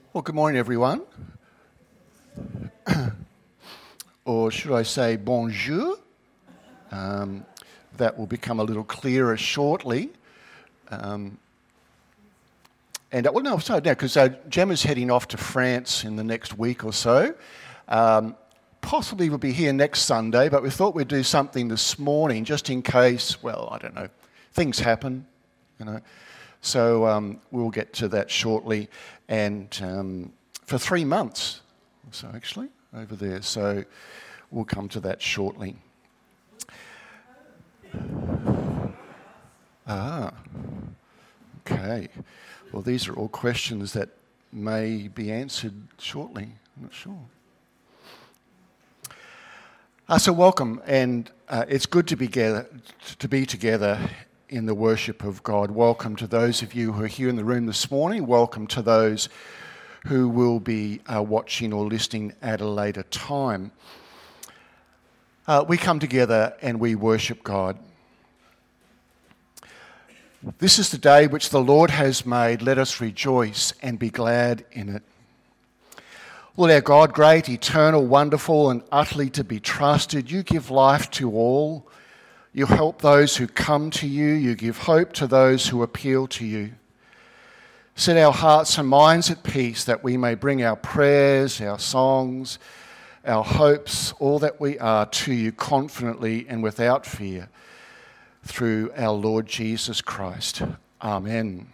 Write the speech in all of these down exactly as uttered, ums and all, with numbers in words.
Well, good morning, everyone. Or should I say bonjour? Um, that will become a little clearer shortly. Um, and, uh, well, no, sorry, no, because uh, Gemma's heading off to France in the next week or so. Um, possibly we'll be here next Sunday, but we thought we'd do something this morning just in case, well, I don't know, things happen, you know. So um, we'll get to that shortly. And um, for three months, so actually, over there. So we'll come to that shortly. Ah, okay. Well, these are all questions that may be answered shortly. I'm not sure. Uh, so welcome, and uh, it's good to be together, to be together in the worship of God. Welcome to those of you who are here in the room this morning. Welcome to those who will be uh, watching or listening at a later time. Uh, we come together and we worship God. This is the day which the Lord has made. Let us rejoice and be glad in it. Lord our God, great, eternal, wonderful, and utterly to be trusted, you give life to all. You help those who come to you. You give hope to those who appeal to you. Set our hearts and minds at peace that we may bring our prayers, our songs, our hopes, all that we are to you confidently and without fear through our Lord Jesus Christ. Amen.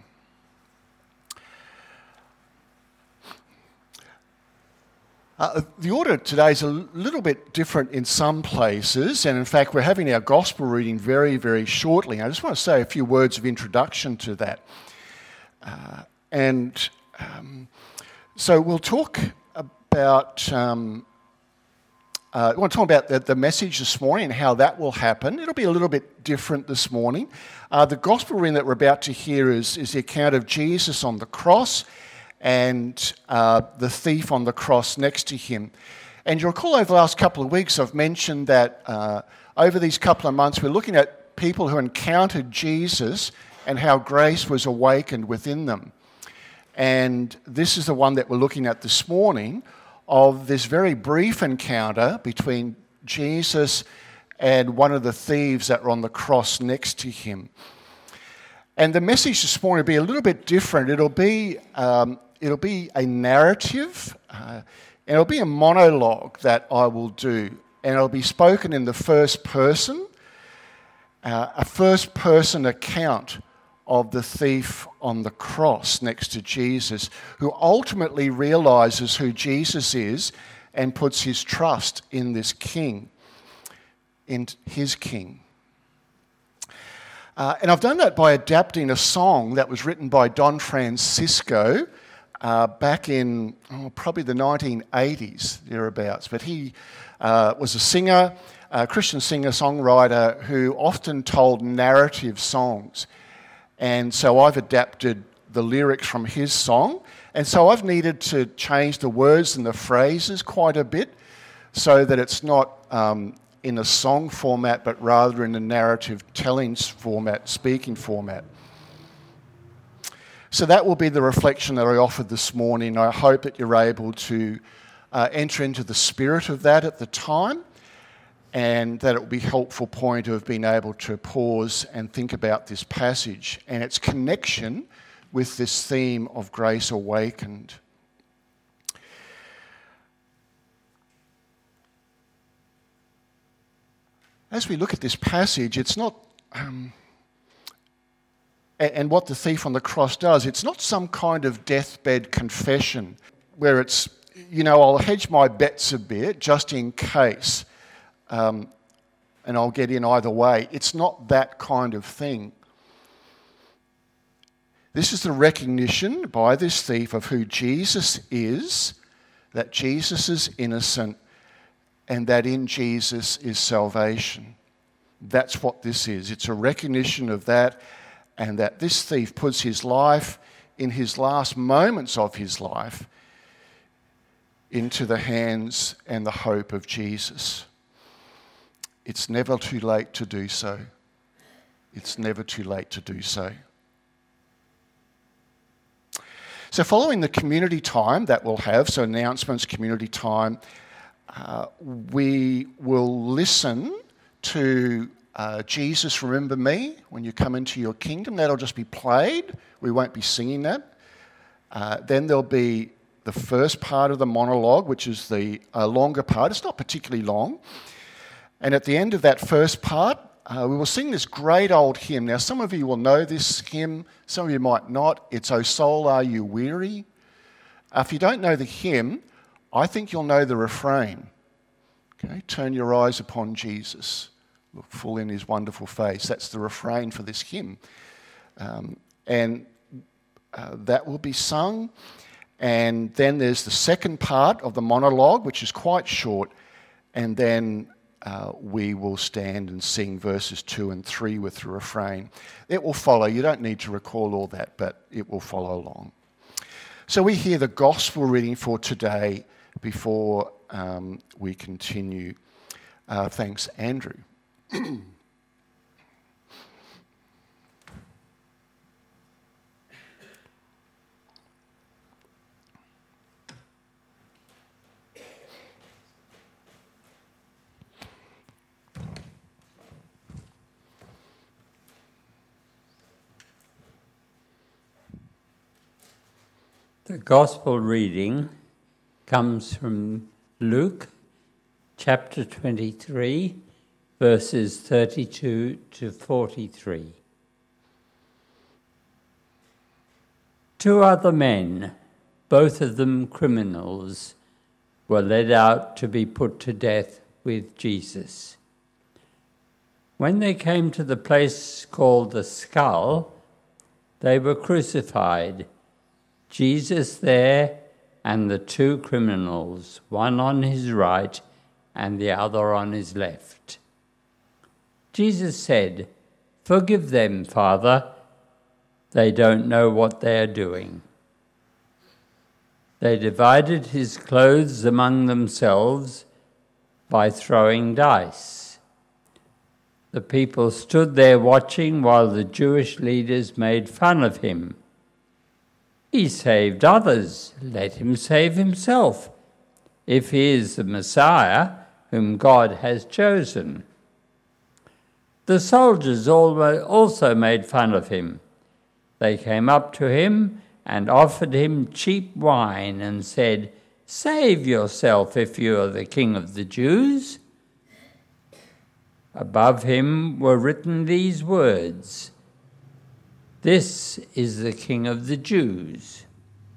Uh, the order today is a little bit different in some places, and in fact we're having our gospel reading very, very shortly. I just want to say a few words of introduction to that. Uh, and um, so we'll talk about, um, uh, I want to talk about the, the message this morning and how that will happen. It'll be a little bit different this morning. Uh, the gospel reading that we're about to hear is, is the account of Jesus on the cross and uh, the thief on the cross next to him. And you'll recall over the last couple of weeks I've mentioned that uh, over these couple of months we're looking at people who encountered Jesus and how grace was awakened within them. And this is the one that we're looking at this morning, of this very brief encounter between Jesus and one of the thieves that were on the cross next to him. And the message this morning will be a little bit different. It'll be um, it'll be a narrative, uh, and it'll be a monologue that I will do, and it'll be spoken in the first person, uh, a first person account of the thief on the cross next to Jesus, who ultimately realizes who Jesus is and puts his trust in this king, in his king. Uh, and I've done that by adapting a song that was written by Don Francisco uh, back in oh, probably the nineteen eighties, thereabouts. But he uh, was a singer, a Christian singer-songwriter who often told narrative songs. And so I've adapted the lyrics from his song. And so I've needed to change the words and the phrases quite a bit so that it's not Um, in a song format, but rather in a narrative telling format, speaking format. So that will be the reflection that I offered this morning. I hope that you're able to uh, enter into the spirit of that at the time, and that it will be a helpful point of being able to pause and think about this passage and its connection with this theme of grace awakened. As we look at this passage, it's not, um, and what the thief on the cross does, it's not some kind of deathbed confession where it's, you know, I'll hedge my bets a bit just in case, um, and I'll get in either way. It's not that kind of thing. This is the recognition by this thief of who Jesus is, that Jesus is innocent, and that in Jesus is salvation. That's what this is. It's a recognition of that, and that this thief puts his life, in his last moments of his life, into the hands and the hope of Jesus. It's never too late to do so. It's never too late to do so. So following the community time that we'll have, so announcements, community time, uh, we will listen to uh, Jesus, Remember Me, when you come into your kingdom. That'll just be played. We won't be singing that. Uh, then there'll be the first part of the monologue, which is the uh, longer part. It's not particularly long. And at the end of that first part, Uh, we will sing this great old hymn. Now, some of you will know this hymn, some of you might not. It's "O Soul, Are You Weary?" Uh, if you don't know the hymn, I think you'll know the refrain. Okay, turn your eyes upon Jesus, look full in his wonderful face. That's the refrain for this hymn. Um, and uh, that will be sung. And then there's the second part of the monologue, which is quite short, and then Uh, we will stand and sing verses two and three with the refrain. It will follow. You don't need to recall all that, but it will follow along. So we hear the gospel reading for today before um, we continue. Uh, thanks, Andrew. The Gospel reading comes from Luke chapter twenty-three, verses thirty-two to forty-three. Two other men, both of them criminals, were led out to be put to death with Jesus. When they came to the place called the Skull, they were crucified, Jesus there and the two criminals, one on his right and the other on his left. Jesus said, "Forgive them, Father. They don't know what they are doing." They divided his clothes among themselves by throwing dice. The people stood there watching while the Jewish leaders made fun of him. "He saved others, let him save himself, if he is the Messiah whom God has chosen." The soldiers also made fun of him. They came up to him and offered him cheap wine and said, "Save yourself if you are the king of the Jews." Above him were written these words, "This is the King of the Jews."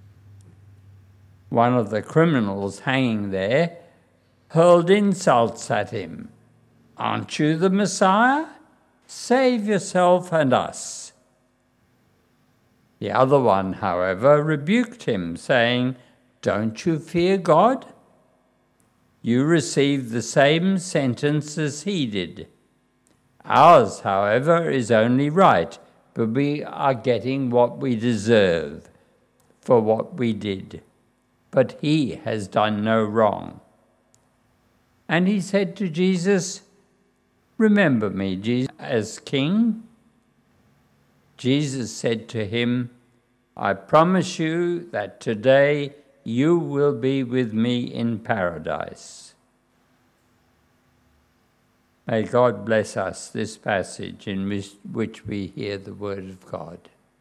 One of the criminals hanging there hurled insults at him. "Aren't you the Messiah? Save yourself and us." The other one, however, rebuked him, saying, "Don't you fear God? You received the same sentence as he did. Ours, however, is only right, but we are getting what we deserve for what we did. But he has done no wrong." And he said to Jesus, "Remember me, Jesus, as king." Jesus said to him, "I promise you that today you will be with me in paradise." May God bless us this passage in which we hear the word of God.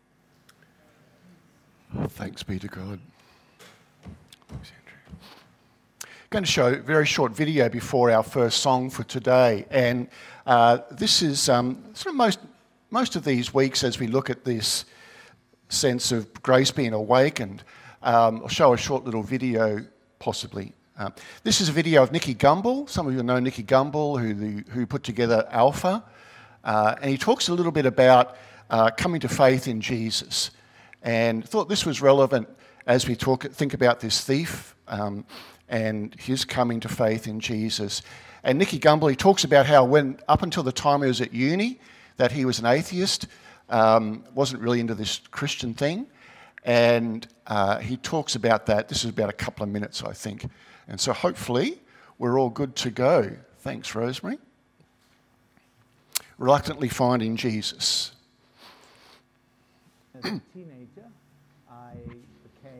Thanks be to God. Thanks, Andrew. I'm going to show a very short video before our first song for today. And uh, this is um, sort of most, most of these weeks as we look at this sense of grace being awakened. Um, I'll show a short little video, possibly. Um, this is a video of Nicky Gumbel. Some of you know Nicky Gumbel, who, the, who put together Alpha. Uh, and he talks a little bit about uh, coming to faith in Jesus. And thought this was relevant as we talk, think about this thief um, and his coming to faith in Jesus. And Nicky Gumbel, he talks about how when, up until the time he was at uni, that he was an atheist, um, wasn't really into this Christian thing. And uh, he talks about that. This is about a couple of minutes, I think. And so hopefully we're all good to go. Thanks, Rosemary. Reluctantly finding Jesus. As a teenager, I became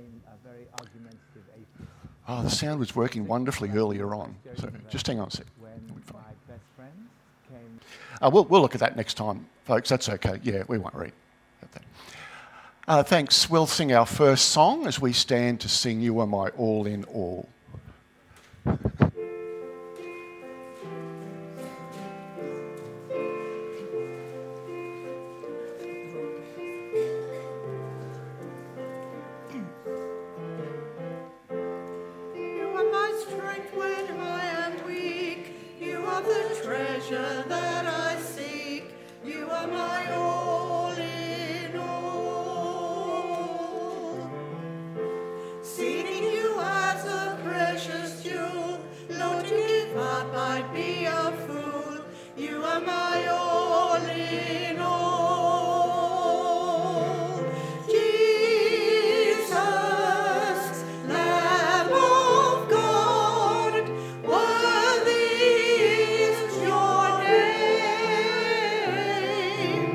argumentative atheist. Oh, the sound was working wonderfully earlier on. So just hang on a sec. When my best friend came. Uh, we'll, we'll look at that next time, folks. That's okay. Yeah, we won't read about that. Uh, thanks. We'll sing our first song as we stand to sing You Are My All in All. That I seek, you are my all in all. Seeking you as a precious jewel, Lord, to give up I'd be a fool. You are my all in all. Jesus, Lamb of God, worthy is your name.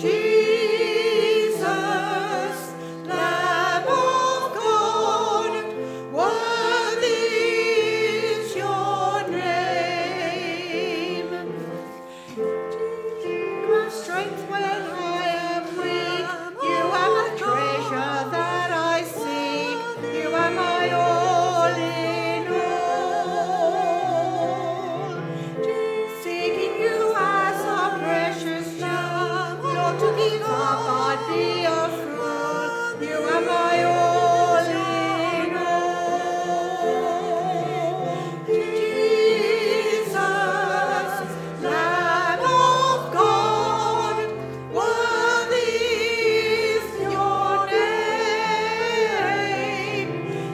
Jesus, Lamb of God, worthy is your name. My strength when I am weak, you are my treasure that I seek. You are my all in all. Seeking you as a precious gem, Lord, to give up I'd be a fool. You are my all in all. Jesus, Lamb of God, worthy is your name.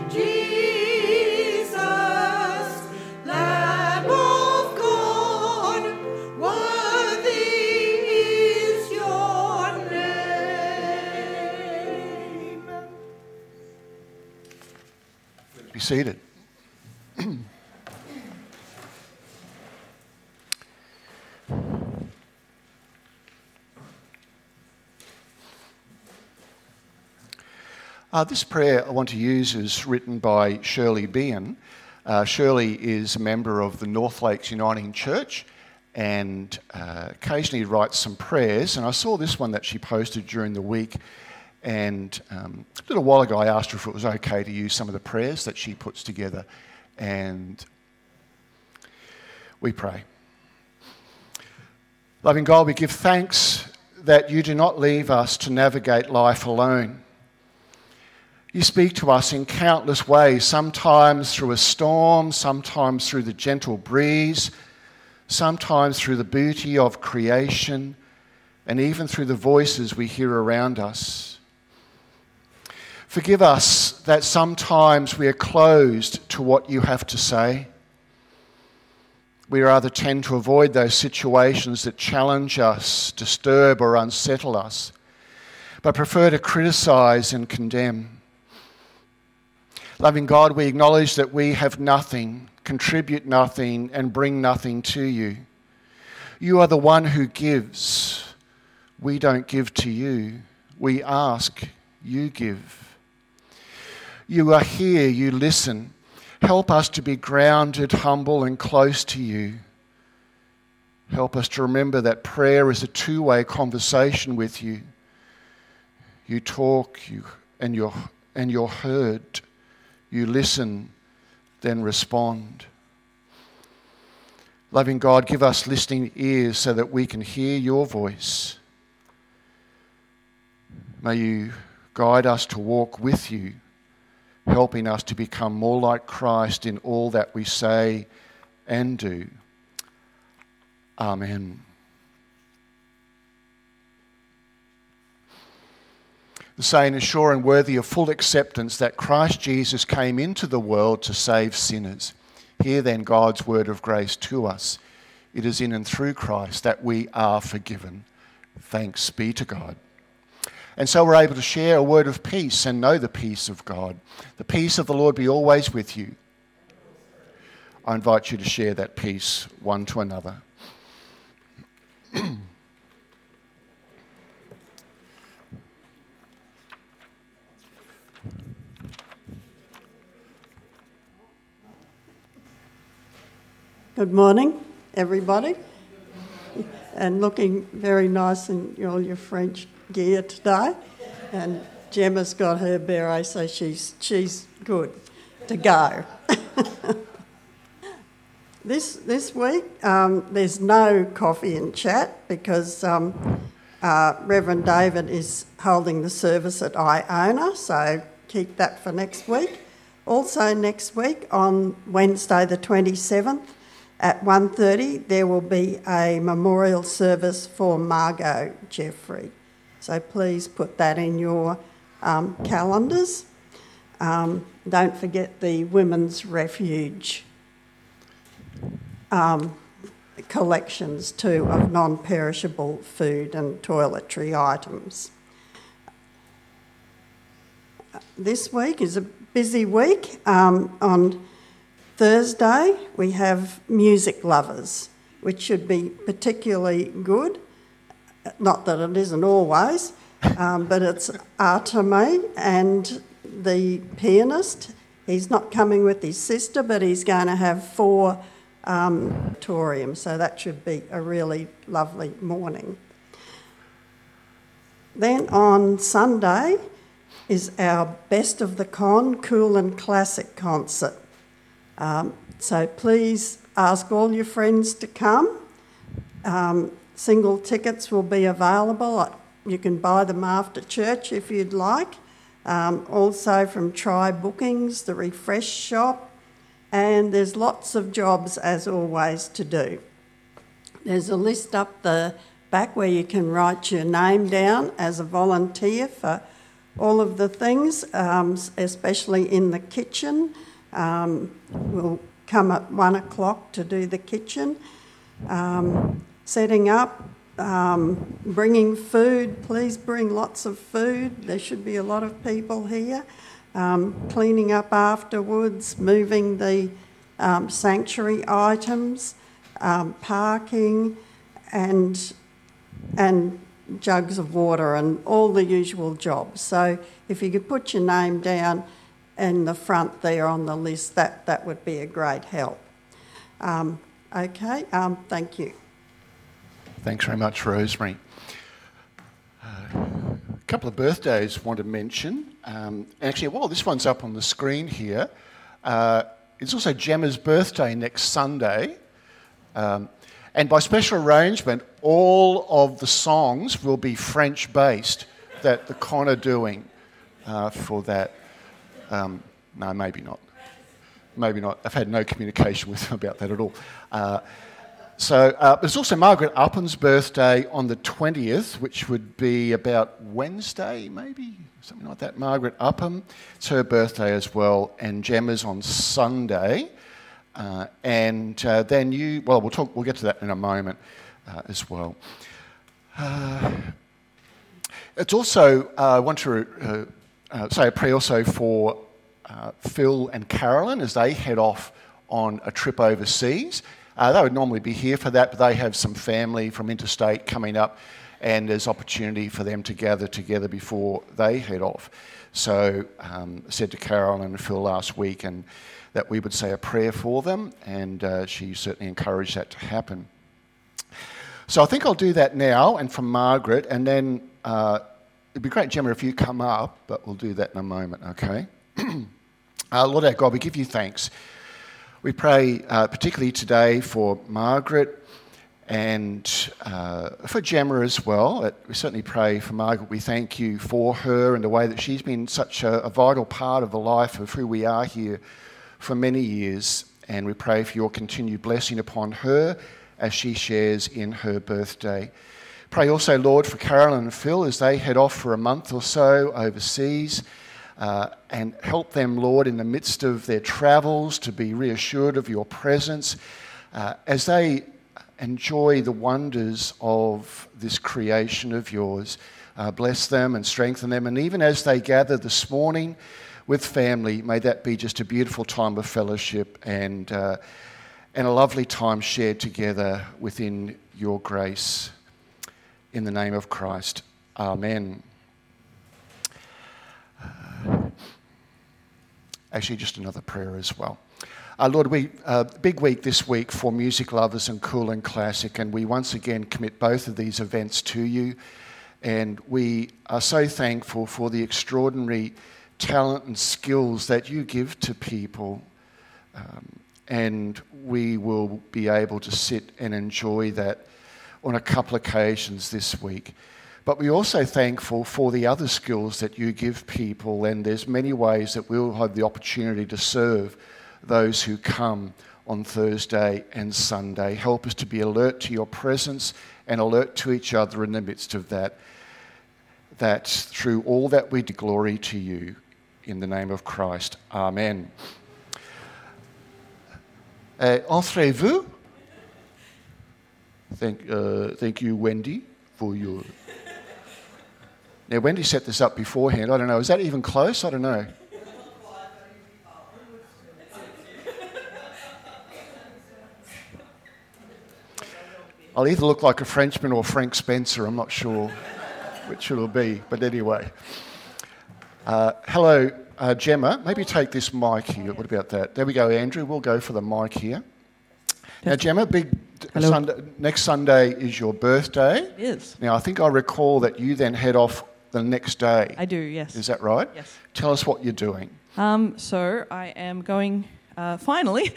Jesus, Lamb of God, worthy is your name. Be seated. Uh, this prayer I want to use is written by Shirley Bean. Uh, Shirley is a member of the North Lakes Uniting Church and uh, occasionally writes some prayers. And I saw this one that she posted during the week. And um, a little while ago I asked her if it was okay to use some of the prayers that she puts together. And we pray. Loving God, we give thanks that you do not leave us to navigate life alone. You speak to us in countless ways, sometimes through a storm, sometimes through the gentle breeze, sometimes through the beauty of creation, and even through the voices we hear around us. Forgive us that sometimes we are closed to what you have to say. We rather tend to avoid those situations that challenge us, disturb or unsettle us, but prefer to criticize and condemn. Loving God, we acknowledge that we have nothing, contribute nothing, and bring nothing to you. You are the one who gives. We don't give to you. We ask, you give. You are here, you listen. Help us to be grounded, humble, and close to you. Help us to remember that prayer is a two-way conversation with you. You talk, you and you're, and you're heard. You listen, then respond. Loving God, give us listening ears so that we can hear your voice. May you guide us to walk with you, helping us to become more like Christ in all that we say and do. Amen. The saying is sure and worthy of full acceptance that Christ Jesus came into the world to save sinners. Hear then God's word of grace to us. It is in and through Christ that we are forgiven. Thanks be to God. And so we're able to share a word of peace and know the peace of God. The peace of the Lord be always with you. I invite you to share that peace one to another. Good morning, everybody. And looking very nice in all your French gear today. And Gemma's got her beret, so she's she's good to go. this this week, um, there's no coffee and chat because um, uh, Reverend David is holding the service at Iona, so keep that for next week. Also next week, on Wednesday the twenty-seventh, at one thirty, there will be a memorial service for Margot Jeffrey. So please put that in your um, calendars. Um, don't forget the Women's Refuge um, collections too of non-perishable food and toiletry items. This week is a busy week. Um, on Thursday, we have Music Lovers, which should be particularly good. Not that it isn't always, um, but it's Arteme and the pianist. He's not coming with his sister, but he's going to have four um, auditoriums, so that should be a really lovely morning. Then on Sunday is our Best of the Con Cool and Classic concert. Um, so please ask all your friends to come. Um, single tickets will be available. You can buy them after church if you'd like. Um, also from Try Bookings, the Refresh Shop, and there's lots of jobs as always to do. There's a list up the back where you can write your name down as a volunteer for all of the things, um, especially in the kitchen. Um, we'll come at one o'clock to do the kitchen. Um, setting up, um, bringing food. Please bring lots of food. There should be a lot of people here. Um, cleaning up afterwards, moving the um, sanctuary items, um, parking, and and jugs of water and all the usual jobs. So if you could put your name down in the front there on the list, that, that would be a great help. Um, okay, um, thank you. Thanks very much, Rosemary. Uh, a couple of birthdays I want to mention. Um, actually, well, this one's up on the screen here. Uh, it's also Gemma's birthday next Sunday. Um, and by special arrangement, all of the songs will be French-based that the Con are doing uh, for that. Um, no, maybe not. Maybe not. I've had no communication with them about that at all. Uh, so uh, there's also Margaret Upham's birthday on the twentieth, which would be about Wednesday, maybe, something like that. Margaret Upham, it's her birthday as well, and Gemma's on Sunday. Uh, and uh, then you, well, we'll talk. We'll get to that in a moment uh, as well. Uh, it's also uh, I want to. Uh, Uh, say a prayer also for uh, Phil and Carolyn as they head off on a trip overseas. Uh, they would normally be here for that, but they have some family from interstate coming up, and there's opportunity for them to gather together before they head off. So um, I said to Carolyn and Phil last week and that we would say a prayer for them, and uh, she certainly encouraged that to happen. So I think I'll do that now, and from Margaret, and then uh, it'd be great, Gemma, if you come up, but we'll do that in a moment, okay? uh, Lord our God, we give you thanks. We pray uh, particularly today for Margaret and uh, for Gemma as well. We certainly pray for Margaret. We thank you for her and the way that she's been such a, a vital part of the life of who we are here for many years. And we pray for your continued blessing upon her as she shares in her birthday. Pray also, Lord, for Carolyn and Phil as they head off for a month or so overseas, uh, and help them, Lord, in the midst of their travels to be reassured of your presence uh, as they enjoy the wonders of this creation of yours. Uh, bless them and strengthen them, and even as they gather this morning with family, may that be just a beautiful time of fellowship and, uh, and a lovely time shared together within your grace. In the name of Christ, amen. Uh, actually just another prayer as well. Uh, Lord, we uh, big week this week for music lovers and cool and classic, and we once again commit both of these events to you. And we are so thankful for the extraordinary talent and skills that you give to people. Um, and we will be able to sit and enjoy that on a couple of occasions this week. But we're also thankful for the other skills that you give people, and there's many ways that we'll have the opportunity to serve those who come on Thursday and Sunday. Help us to be alert to your presence and alert to each other in the midst of that, that through all that we do, glory to you. In the name of Christ. Amen. Uh, Entrez-vous? Thank, uh, thank you, Wendy, for your... Now, Wendy set this up beforehand. I don't know. Is that even close? I don't know. I'll either look like a Frenchman or Frank Spencer. I'm not sure which it'll be. But anyway. Uh, hello, uh, Gemma. Maybe take this mic here. What about that? There we go, Andrew. We'll go for the mic here. Now, Gemma, big Sunday, next Sunday is your birthday. It is. Now, I think I recall that you then head off the next day. I do, yes. Is that right? Yes. Tell us what you're doing. Um, so I am going, uh, finally.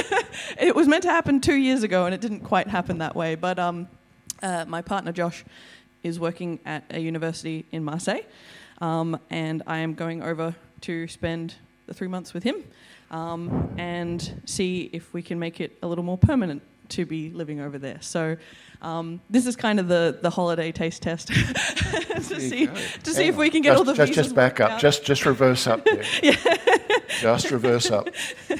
It was meant to happen two years ago and it didn't quite happen that way. But um, uh, my partner Josh is working at a university in Marseille. Um, and I am going over to spend the three months with him um, and see if we can make it a little more permanent to be living over there. So um, this is kind of the, the holiday taste test to see go. to see Hang if we on. can get just, all the just, visas just back up. out. Just just reverse up there. Yeah. Just reverse up.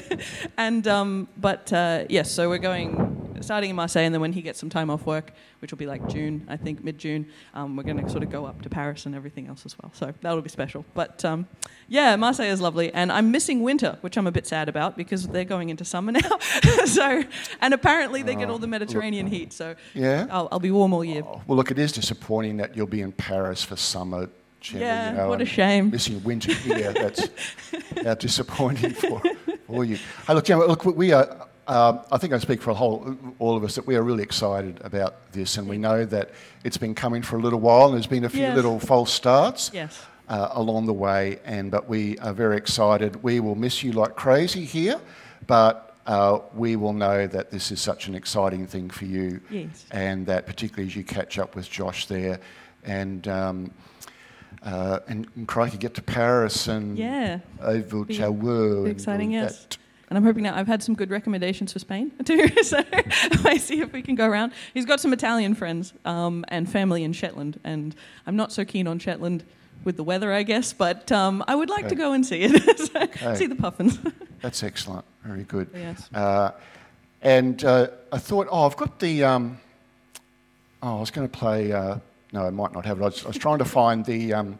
And um, but uh, yes, so we're going starting in Marseille, and then when he gets some time off work, which will be like June, I think mid-June, um, we're going to sort of go up to Paris and everything else as well. So that'll be special. But um, yeah, Marseille is lovely, and I'm missing winter, which I'm a bit sad about because they're going into summer now. So and apparently they get all the Mediterranean heat, so Yeah? I'll, I'll be warm all year. Oh, well, look, it is disappointing that you'll be in Paris for summer. Gemma, Yeah, you know, what a and shame. Missing winter here. That's how disappointing for, for you. Hey, look, Gemma, look, we are... Um, I think I speak for a whole, all of us that we are really excited about this, and we know that it's been coming for a little while, and there's been a few Yes. little false starts Yes. uh, along the way, and but we are very excited. We will miss you like crazy here, but uh, we will know that this is such an exciting thing for you, Yes. and that particularly as you catch up with Josh there, and um, uh, and, and crikey, get to Paris and Yeah. Eiffel Be- Tower. be and exciting, all yes. that. And I'm hoping now, I've had some good recommendations for Spain too, so I might see if we can go around. He's got some Italian friends um, and family in Shetland, and I'm not so keen on Shetland with the weather, I guess, but um, I would like Okay. to go and see it, so Okay. see the puffins. That's excellent. Very good. Yes. Uh, and uh, I thought, oh, I've got the. Um, oh, I was going to play. Uh, no, I might not have it. I was, I was trying to find the um,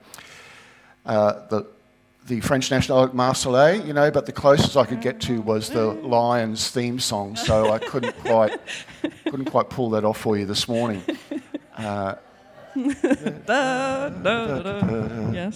uh, the the French national Marseillaise, you know, but the closest I could get to was the Lions theme song, so I couldn't quite couldn't quite pull that off for you this morning. Uh, Da, da, da. Yes.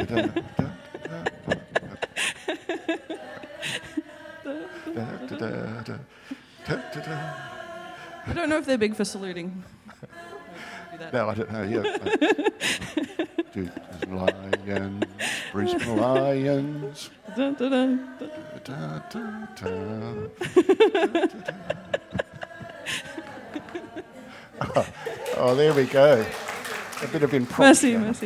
I don't know if they're big for saluting. Do that. No, I don't know. Yeah. Do- Lions, Brisbane Lions. Da, da, da, da. Da, da, da. oh, oh, there we go. A bit of improv. Mercy, mercy.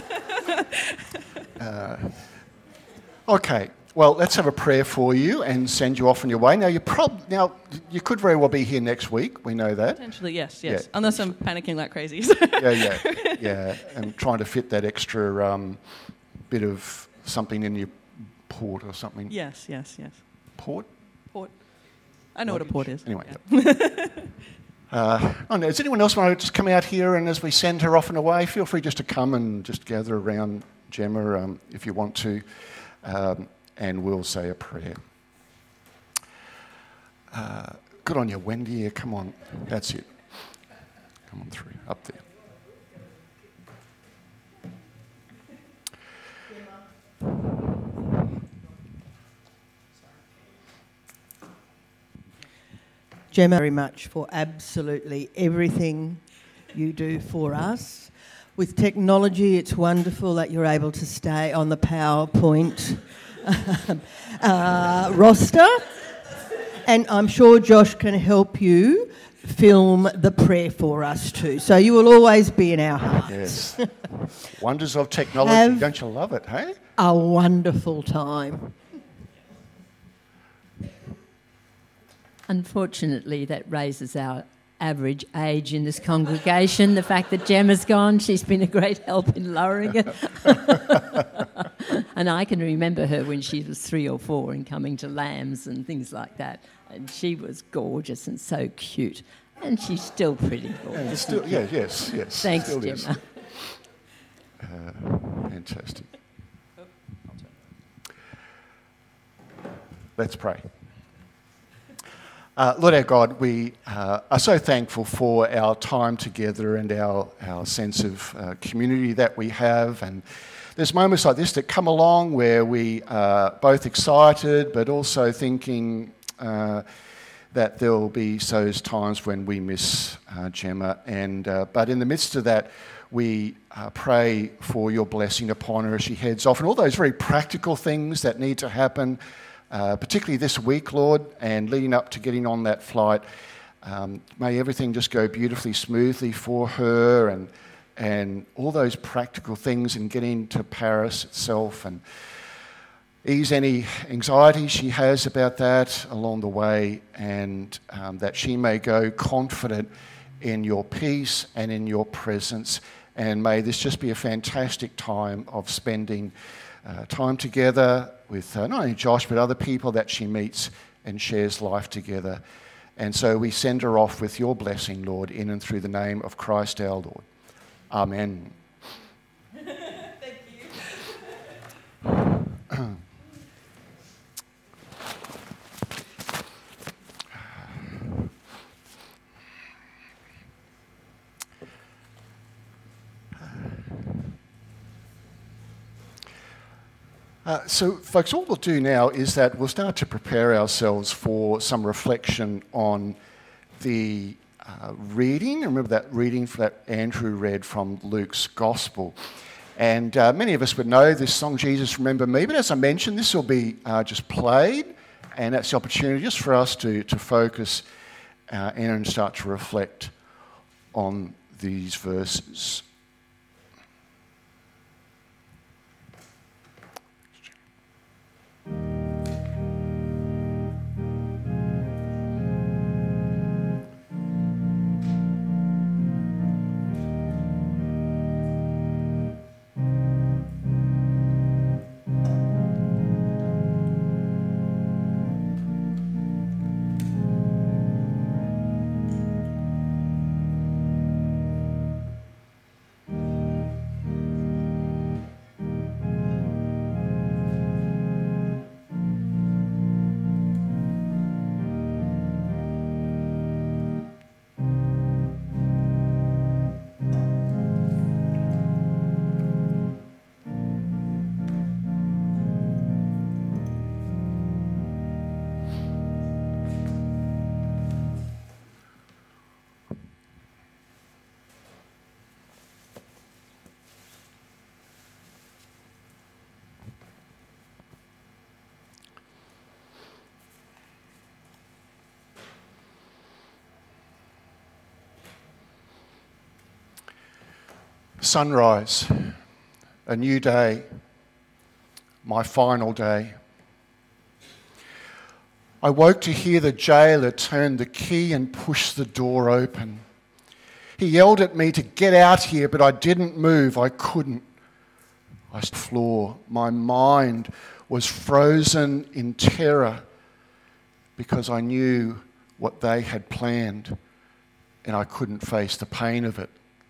Okay. Well, let's have a prayer for you and send you off on your way. Now, you prob- now you could very well be here next week. We know that. Potentially, yes, yes. Yeah. Unless I'm panicking like crazy. Yeah, yeah, yeah. And trying to fit that extra um, bit of something in your port or something. yes, yes, yes. Port? Port. I know what a port is. Anyway. Yeah. Yeah. Uh, oh, no, does anyone else want to just come out here, and as we send her off and away, feel free just to come and just gather around Gemma um, if you want to, um, and we'll say a prayer. Uh, good on you, Wendy. Yeah, come on. That's it. Come on through. Up there. Gemma, very much for absolutely everything you do for us. With technology, it's wonderful that you're able to stay on the PowerPoint uh, roster. And I'm sure Josh can help you film the prayer for us too. So you will always be in our hearts. Yes. Wonders of technology. Have Don't you love it, hey? A wonderful time. Unfortunately, that raises our average age in this congregation. The fact that Gemma's gone, she's been a great help in lowering it. And I can remember her when she was three or four and coming to lambs and things like that. And she was gorgeous and so cute. And she's still pretty gorgeous. Yeah, still, yeah, yes, yes. Thanks, still Gemma. is. Uh, fantastic. Let's pray. Uh, Lord our God, we uh, are so thankful for our time together and our, our sense of uh, community that we have. And there's moments like this that come along where we are both excited but also thinking uh, that there will be those times when we miss uh, Gemma. And uh, but in the midst of that, we uh, pray for your blessing upon her as she heads off and all those very practical things that need to happen. Uh, particularly this week, Lord, and leading up to getting on that flight. Um, may everything just go beautifully smoothly for her and and all those practical things in getting to Paris itself, and ease any anxiety she has about that along the way, and um, that she may go confident in your peace and in your presence. And may this just be a fantastic time of spending uh, time together with uh, not only Josh, but other people that she meets and shares life together. And so we send her off with your blessing, Lord, in and through the name of Christ our Lord. Amen. Thank you. Uh, so, folks, all we'll do now is that we'll start to prepare ourselves for some reflection on the uh, reading. Remember that reading that Andrew read from Luke's Gospel. And uh, many of us would know this song, Jesus Remember Me, but as I mentioned, this will be uh, just played, and that's the opportunity just for us to, to focus uh, in and start to reflect on these verses. Sunrise, a new day, my final day. I woke to hear the jailer turn the key and push the door open. He yelled at me to get out here, but I didn't move. I couldn't. I stood on the floor. My mind was frozen in terror because I knew what they had planned and I couldn't face the pain of it.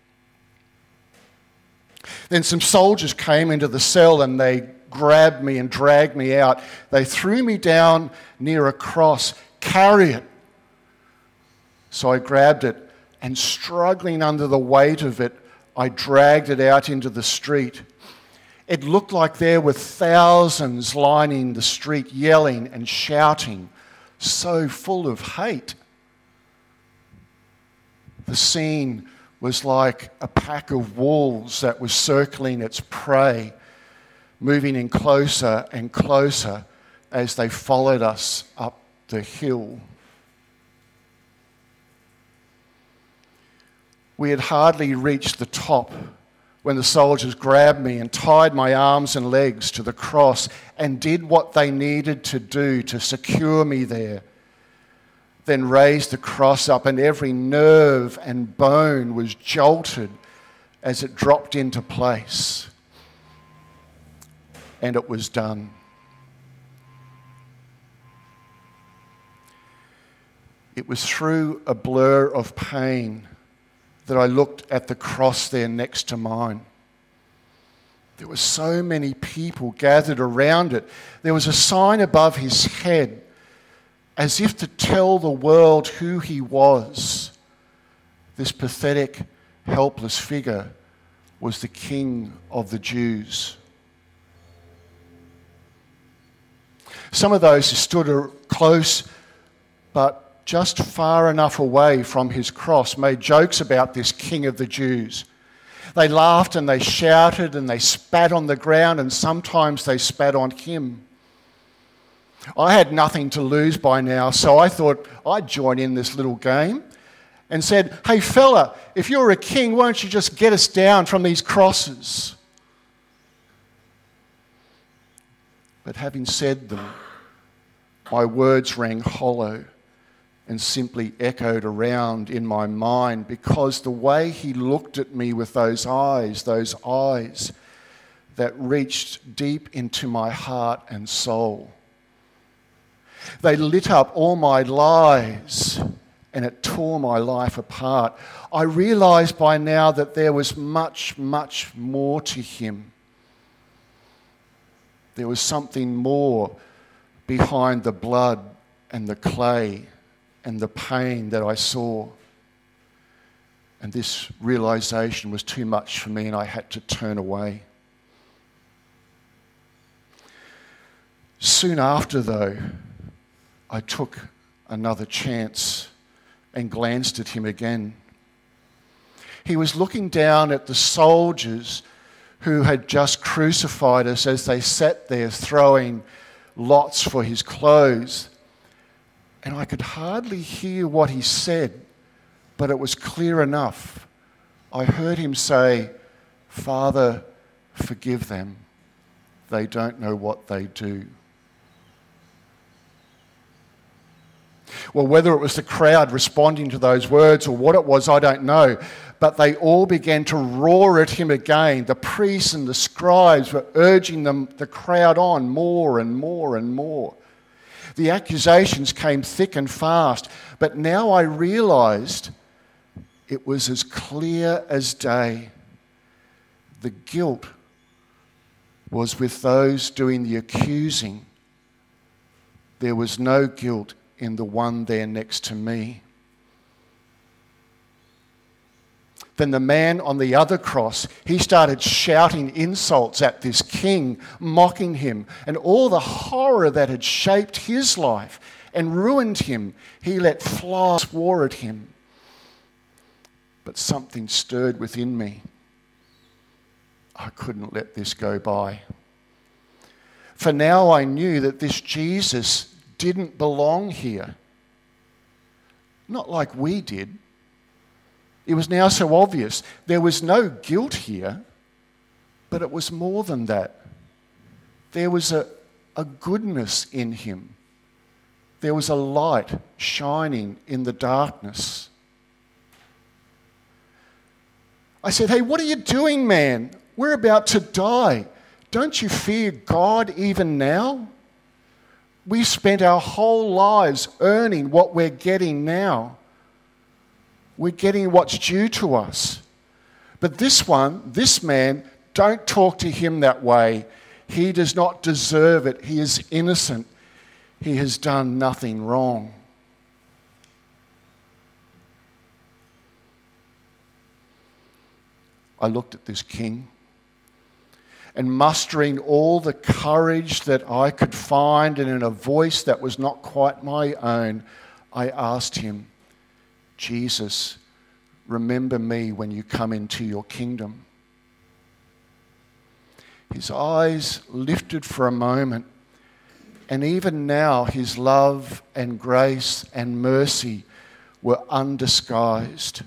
Then some soldiers came into the cell and they grabbed me and dragged me out. They threw me down near a cross. Carry it. So I grabbed it and, struggling under the weight of it, I dragged it out into the street. It looked like there were thousands lining the street yelling and shouting, so full of hate. The scene was like a pack of wolves that was circling its prey, moving in closer and closer as they followed us up the hill. We had hardly reached the top when the soldiers grabbed me and tied my arms and legs to the cross and did what they needed to do to secure me there. Then raised the cross up, and every nerve and bone was jolted as it dropped into place. And it was done. It was through a blur of pain that I looked at the cross there next to mine. There were so many people gathered around it. There was a sign above his head, as if to tell the world who he was. This pathetic, helpless figure was the King of the Jews. Some of those who stood close but just far enough away from his cross made jokes about this King of the Jews. They laughed and they shouted and they spat on the ground, and sometimes they spat on him. I had nothing to lose by now, so I thought I'd join in this little game and said, "Hey fella, if you're a king, why don't you just get us down from these crosses?" But having said them, my words rang hollow and simply echoed around in my mind, because the way he looked at me with those eyes, those eyes that reached deep into my heart and soul, they lit up all my lies and it tore my life apart. I realised by now that there was much, much more to him. There was something more behind the blood and the clay and the pain that I saw. And this realisation was too much for me, and I had to turn away. Soon after, though, I took another chance and glanced at him again. He was looking down at the soldiers who had just crucified us as they sat there throwing lots for his clothes. And I could hardly hear what he said, but it was clear enough. I heard him say, "Father, forgive them. They don't know what they do." Well, whether it was the crowd responding to those words or what it was, I don't know. But they all began to roar at him again. The priests and the scribes were urging them, the crowd on more and more and more. The accusations came thick and fast, but now I realised it was as clear as day. The guilt was with those doing the accusing. There was no guilt in the one there next to me. Then the man on the other cross, he started shouting insults at this king, mocking him, and all the horror that had shaped his life and ruined him, he let fly, swore at him. But something stirred within me. I couldn't let this go by. For now I knew that this Jesus didn't belong here. Not like we did. It was now so obvious. There was no guilt here, but it was more than that. There was a, a goodness in him. There was a light shining in the darkness. I said, "Hey, what are you doing, man? We're about to die. Don't you fear God even now? We've spent our whole lives earning what we're getting now. We're getting what's due to us. But this one, this man, don't talk to him that way. He does not deserve it. He is innocent. He has done nothing wrong." I looked at this king, and mustering all the courage that I could find, and in a voice that was not quite my own, I asked him, "Jesus, remember me when you come into your kingdom. His eyes lifted for a moment, and even now his love and grace and mercy were undisguised.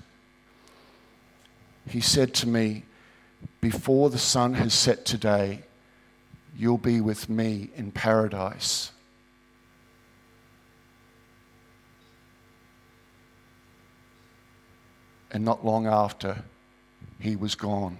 He said to me, before the sun has set today, you'll be with me in paradise. And not long after, he was gone.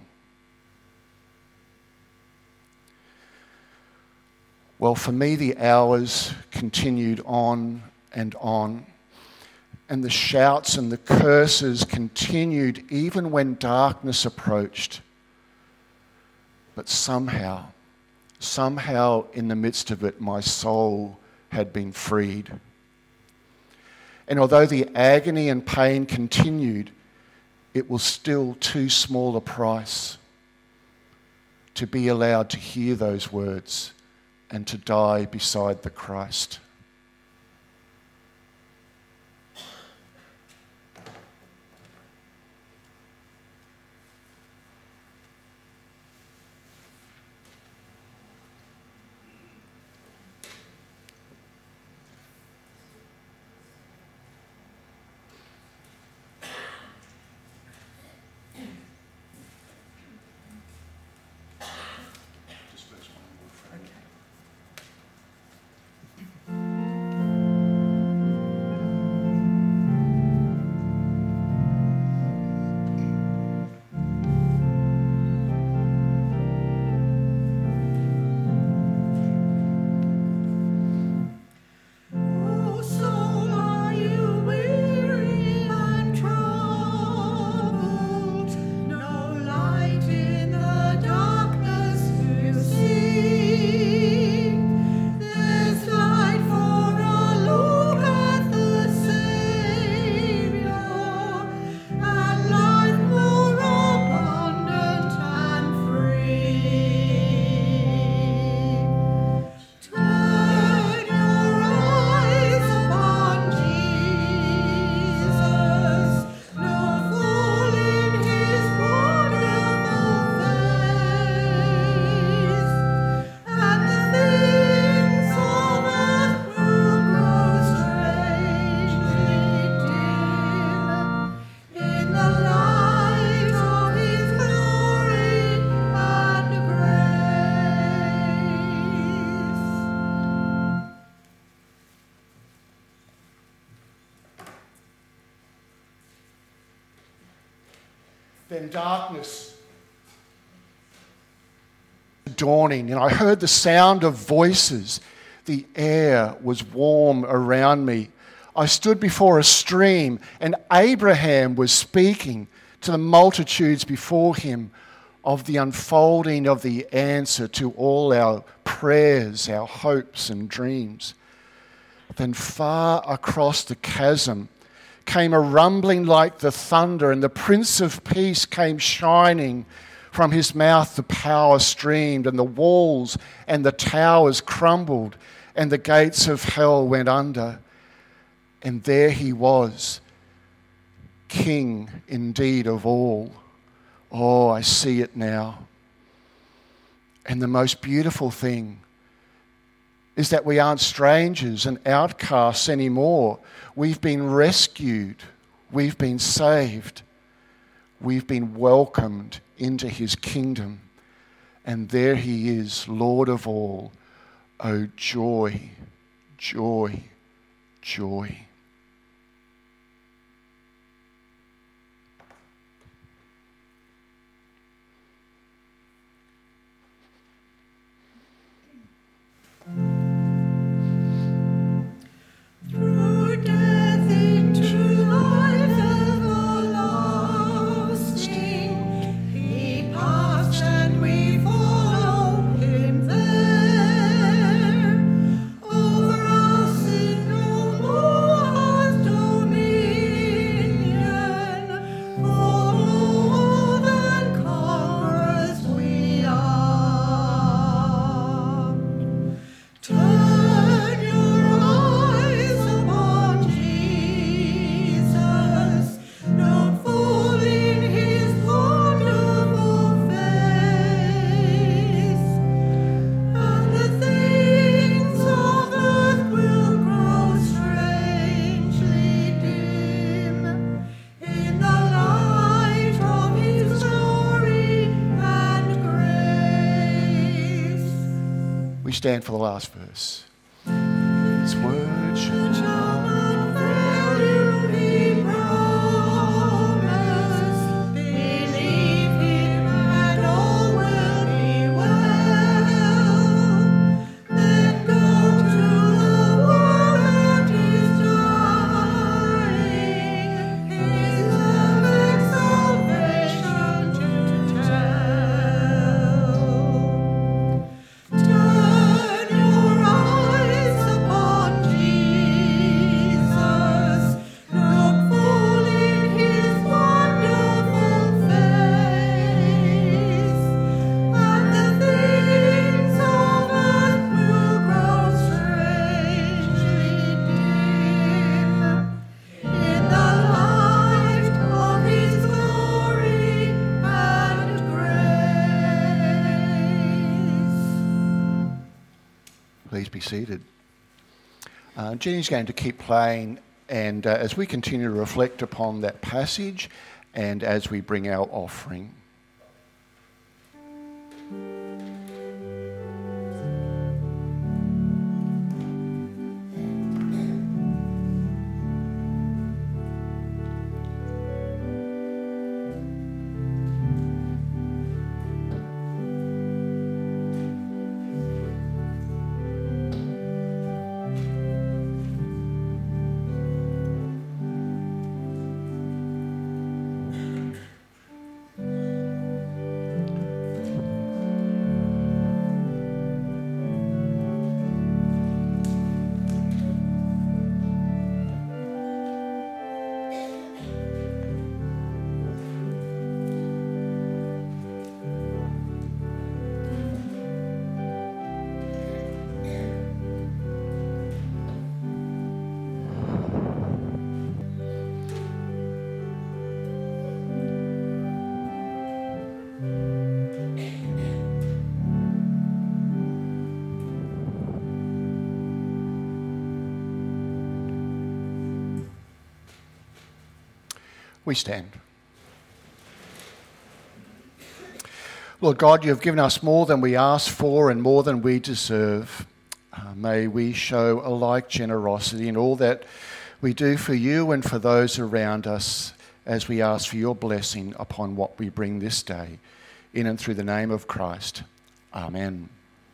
Well, for me, the hours continued on and on, and the shouts and the curses continued even when darkness approached. But somehow, somehow in the midst of it, my soul had been freed. And although the agony and pain continued, it was still too small a price to be allowed to hear those words and to die beside the Christ. Oh, soul, are you weary and troubled? No light in the darkness you see. There's light for a look at the Savior, and life more abundant and free. Turn your eyes upon Jesus, no fall in his wonderful face, and the things of earth will grow strangely dim in the light of his glory and grace. Then darkness dawning, and I heard the sound of voices. The air was warm around me. I stood before a stream, and Abraham was speaking to the multitudes before him of the unfolding of the answer to all our prayers, our hopes and dreams. Then far across the chasm came a rumbling like the thunder, and the Prince of Peace came shining. From his mouth the power streamed, and the walls and the towers crumbled, and the gates of hell went under. And there he was, King indeed of all. Oh, I see it now. And the most beautiful thing is that we aren't strangers and outcasts anymore. We've been rescued. We've been saved. We've been welcomed into his kingdom. And there he is, Lord of all. Oh, joy, joy, joy. Through death into life everlasting, he passed and we follow him there. Over our sin no more stand for the last verse. His word shall Shall not fail you, he promised. Believe him and all will be well. Then go to the war and his dying, his perfect salvation to tell. Turn your eyes upon Jesus. Look full in his wonderful face, and the things of earth will grow strangely dim in the light of his glory and grace. Please be seated. Uh, Jenny's going to keep playing, and uh, as we continue to reflect upon that passage and as we bring our offering. We stand. Lord God, you have given us more than we asked for and more than we deserve. Uh, may we show a like generosity in all that we do for you and for those around us as we ask for your blessing upon what we bring this day. In and through the name of Christ. Amen.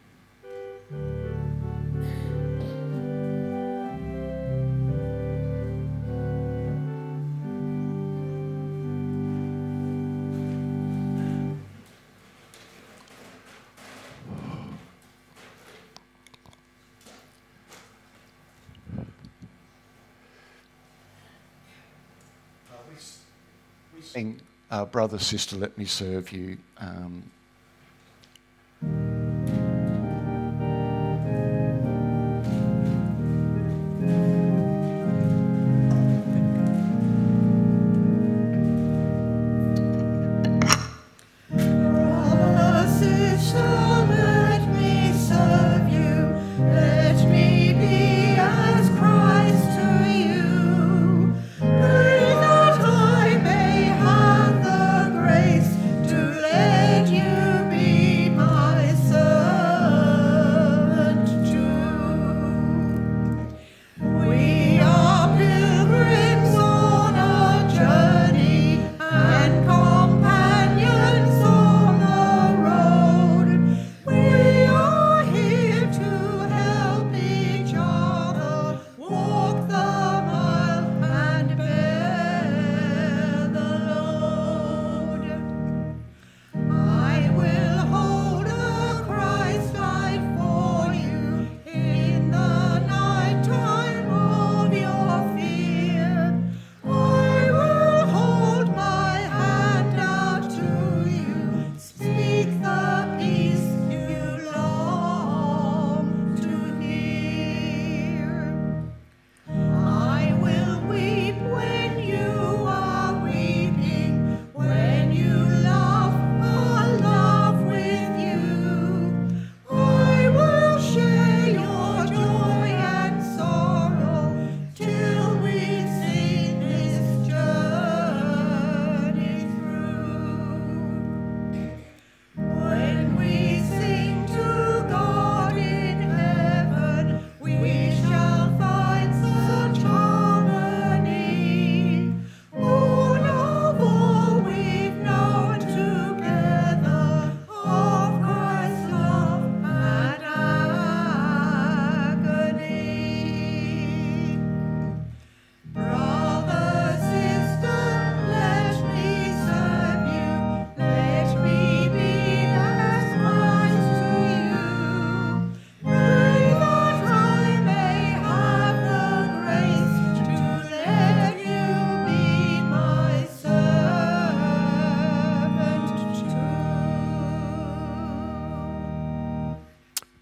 Sing, uh, brother, sister, let me serve you. Um, Brother, sister, let me serve you. Let me be as Christ to you. Pray that I may have the grace to let you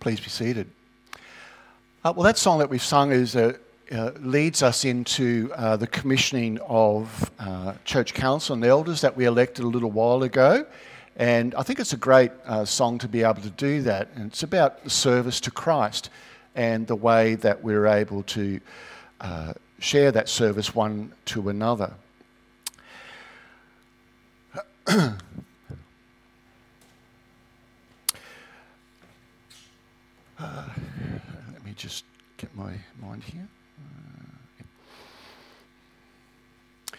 Please be seated. Uh, well, that song that we've sung is uh, uh, leads us into uh, the commissioning of uh, church council and elders that we elected a little while ago. And I think it's a great uh, song to be able to do that. And it's about the service to Christ and the way that we're able to uh, share that service one to another. Uh, let me just get my mind here. Uh, yeah.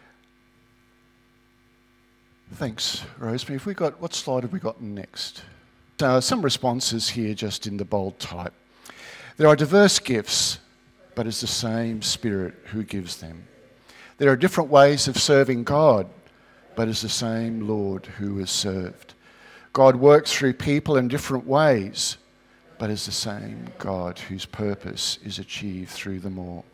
Thanks, Rosemary. Have we got, what slide have we got next? Uh, some responses here just in the bold type. There are diverse gifts, but it's the same Spirit who gives them. There are different ways of serving God, but it's the same Lord who is served. God works through people in different ways, but is the same God whose purpose is achieved through them all.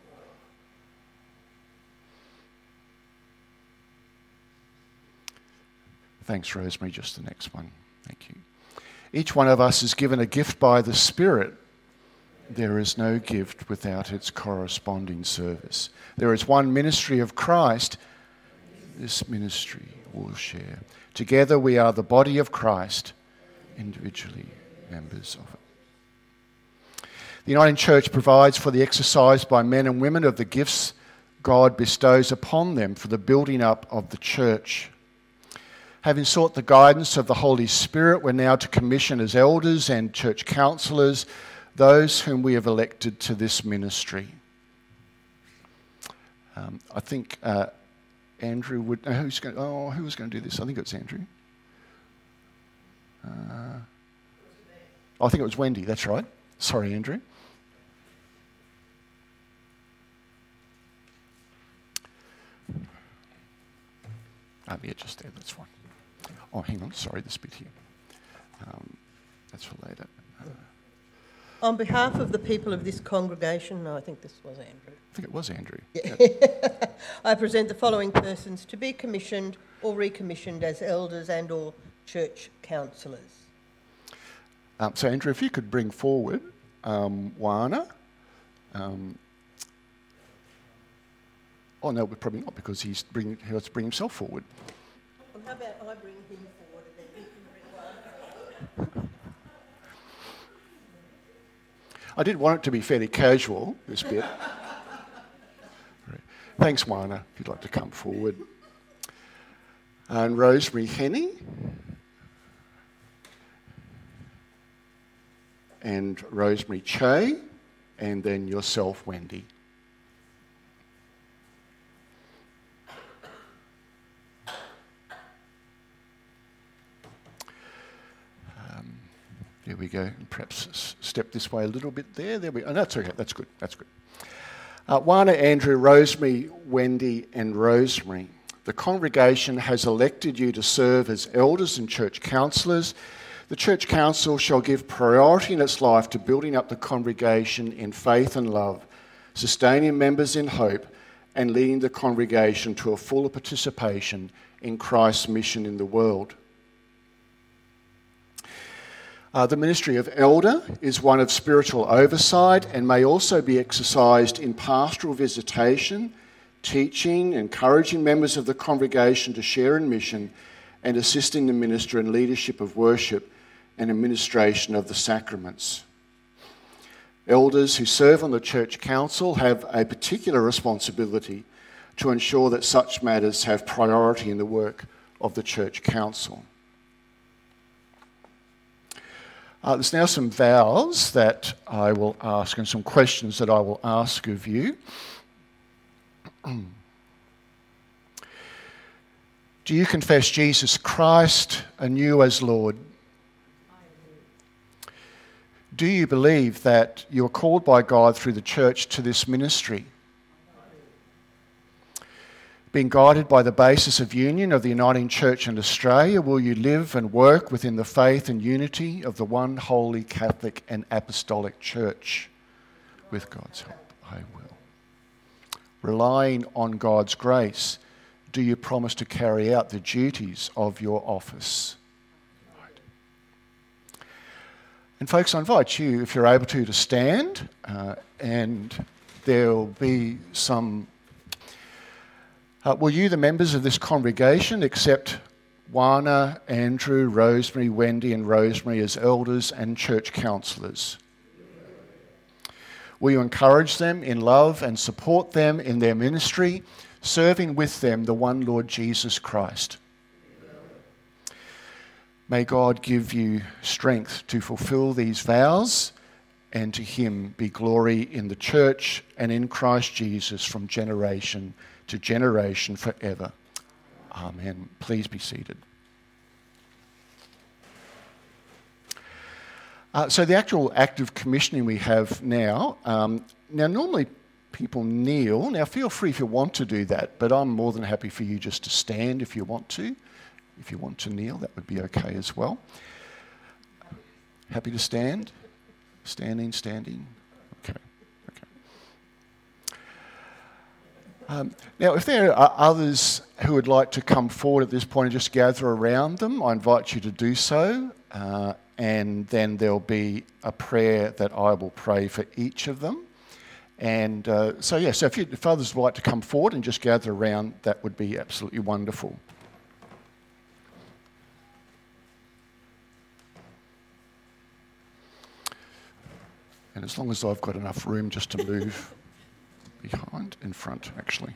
Thanks, Rosemary. Just the next one. Thank you. Each one of us is given a gift by the Spirit. There is no gift without its corresponding service. There is one ministry of Christ. This ministry will share. Together we are the body of Christ, individually members of it. The Uniting Church provides for the exercise by men and women of the gifts God bestows upon them for the building up of the church. Having sought the guidance of the Holy Spirit, we're now to commission as elders and church counsellors those whom we have elected to this ministry. Um, I think uh, Andrew would... Uh, who's going? Oh, who was going to do this? I think it was Andrew. Uh, I think it was Wendy. That's right. Sorry, Andrew. Um, yeah, just there, that's fine. Oh, hang on, sorry, this bit here. Um, that's for later. Uh, On behalf of the people of this congregation, no, I think this was Andrew. I think it was Andrew. Yeah. Yep. I present the following persons to be commissioned or recommissioned as elders and or church counsellors. Um, so, Andrew, if you could bring forward um, Wana. Um, oh, no, probably not, because he's bring, he has to bring himself forward. Well, how about I bring him forward and then he can bring Wana? I did want it to be fairly casual, this bit. Right. Thanks, Wana, if you'd like to come forward. And Rosemary Henny. And Rosemary Che, and then yourself, Wendy. Um, there we go. And perhaps s- step this way a little bit there. There we. Oh, that's okay. That's good. That's good. Uh, Wana, Andrew, Rosemary, Wendy, and Rosemary. The congregation has elected you to serve as elders and church counsellors. The church council shall give priority in its life to building up the congregation in faith and love, sustaining members in hope, and leading the congregation to a fuller participation in Christ's mission in the world. Uh, the ministry of elder is one of spiritual oversight and may also be exercised in pastoral visitation, teaching, encouraging members of the congregation to share in mission, and assisting the minister in leadership of worship and administration of the sacraments. Elders who serve on the church council have a particular responsibility to ensure that such matters have priority in the work of the church council. Uh, there's now some vows that I will ask and some questions that I will ask of you. Do you confess Jesus Christ anew as Lord? Do you believe that you are called by God through the church to this ministry? Being guided by the basis of union of the Uniting Church in Australia, will you live and work within the faith and unity of the one holy Catholic and Apostolic Church? With God's help, I will. Relying on God's grace, do you promise to carry out the duties of your office? And folks, I invite you, if you're able to, to stand, uh, and there'll be some... Uh, will you, the members of this congregation, accept Wana, Andrew, Rosemary, Wendy and Rosemary as elders and church counsellors? Will you encourage them in love and support them in their ministry, serving with them the one Lord Jesus Christ? May God give you strength to fulfill these vows, and to him be glory in the church and in Christ Jesus from generation to generation forever. Amen. Please be seated. Uh, so the actual act of commissioning we have now, um, now normally people kneel. Now feel free if you want to do that, but I'm more than happy for you just to stand if you want to. If you want to kneel, that would be okay as well. Happy to stand? Standing, standing. Okay, okay. Um, now, if there are others who would like to come forward at this point and just gather around them, I invite you to do so. Uh, and then there'll be a prayer that I will pray for each of them. And uh, so, yeah, so if, you, if others would like to come forward and just gather around, that would be absolutely wonderful. And as long as I've got enough room just to move behind, in front, actually.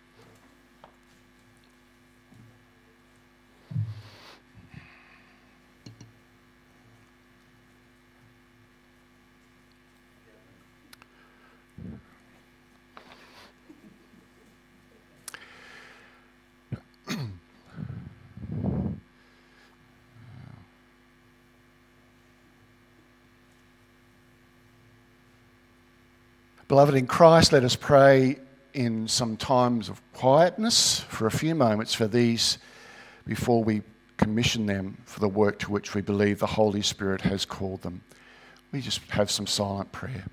Beloved in Christ, let us pray in some times of quietness for a few moments for these before we commission them for the work to which we believe the Holy Spirit has called them. We just have some silent prayer.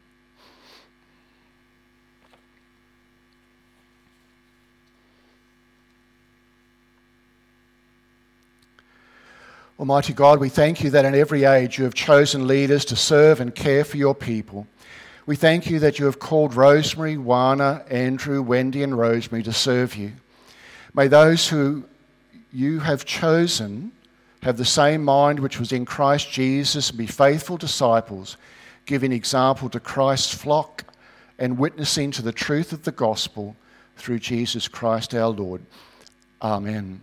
Almighty God, we thank you that in every age you have chosen leaders to serve and care for your people. We thank you that you have called Rosemary, Wana, Andrew, Wendy and Rosemary to serve you. May those who you have chosen have the same mind which was in Christ Jesus and be faithful disciples, giving example to Christ's flock and witnessing to the truth of the gospel through Jesus Christ our Lord. Amen.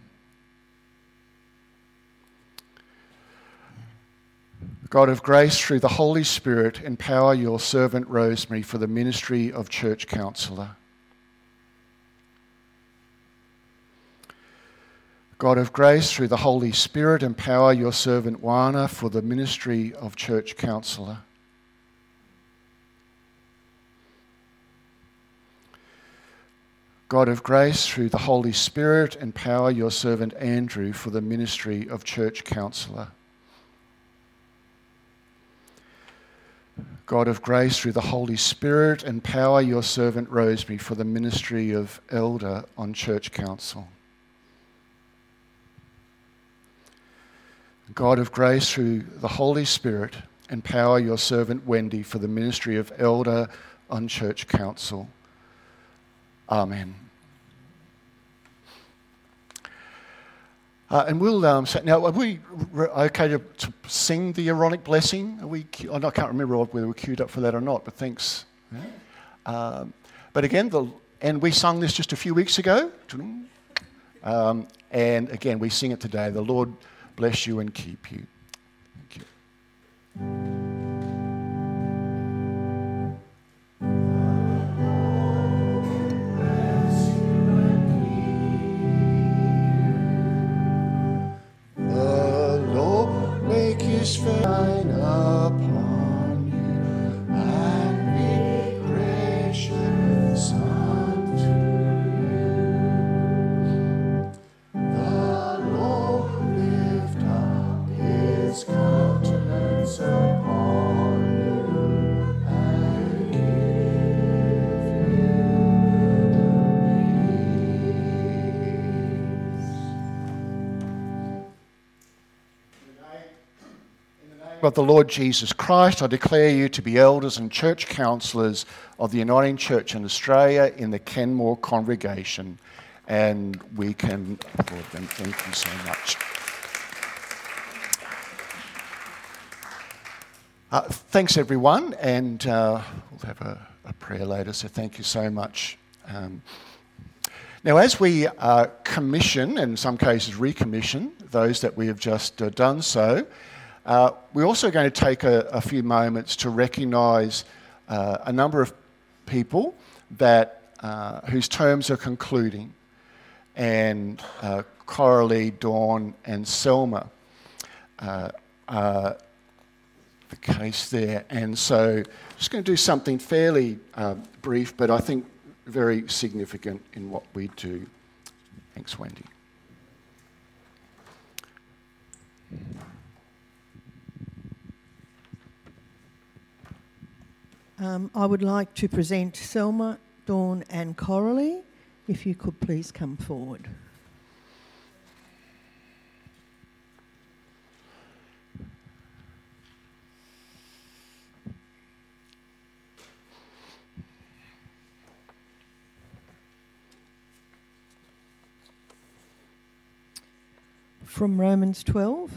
God of grace, through the Holy Spirit, empower your servant Rosemary for the ministry of church counsellor. God of grace, through the Holy Spirit, empower your servant Wana for the ministry of church counsellor. God of grace, through the Holy Spirit, empower your servant Andrew for the ministry of church counsellor. God of grace, through the Holy Spirit, empower your servant Rosemary for the ministry of elder on church council. God of grace, through the Holy Spirit, empower your servant Wendy for the ministry of elder on church council. Amen. Uh, and we'll um, say, now, are we okay to, to sing the Aaronic blessing? Are we? I can't remember whether we're queued up for that or not, but thanks. Yeah. Um, but again, the, and we sung this just a few weeks ago. Um, and again, we sing it today. The Lord bless you and keep you. Thank you. Shine upon you and be gracious unto you. The Lord lift up his countenance upon you. of the Lord Jesus Christ, I declare you to be elders and church counsellors of the Uniting Church in Australia in the Kenmore congregation. And we can applaud them. Thank you so much. Uh, thanks, everyone, and uh, we'll have a, a prayer later, so thank you so much. Um, now, as we uh, commission, and in some cases recommission, those that we have just uh, done so, uh, we're also going to take a, a few moments to recognise uh, a number of people that uh, whose terms are concluding, and uh, Coralie, Dawn and Selma uh, are the case there. And so I'm just going to do something fairly uh, brief, but I think very significant in what we do. Thanks, Wendy. Um, I would like to present Selma, Dawn and Coralie. If you could please come forward. From Romans twelve.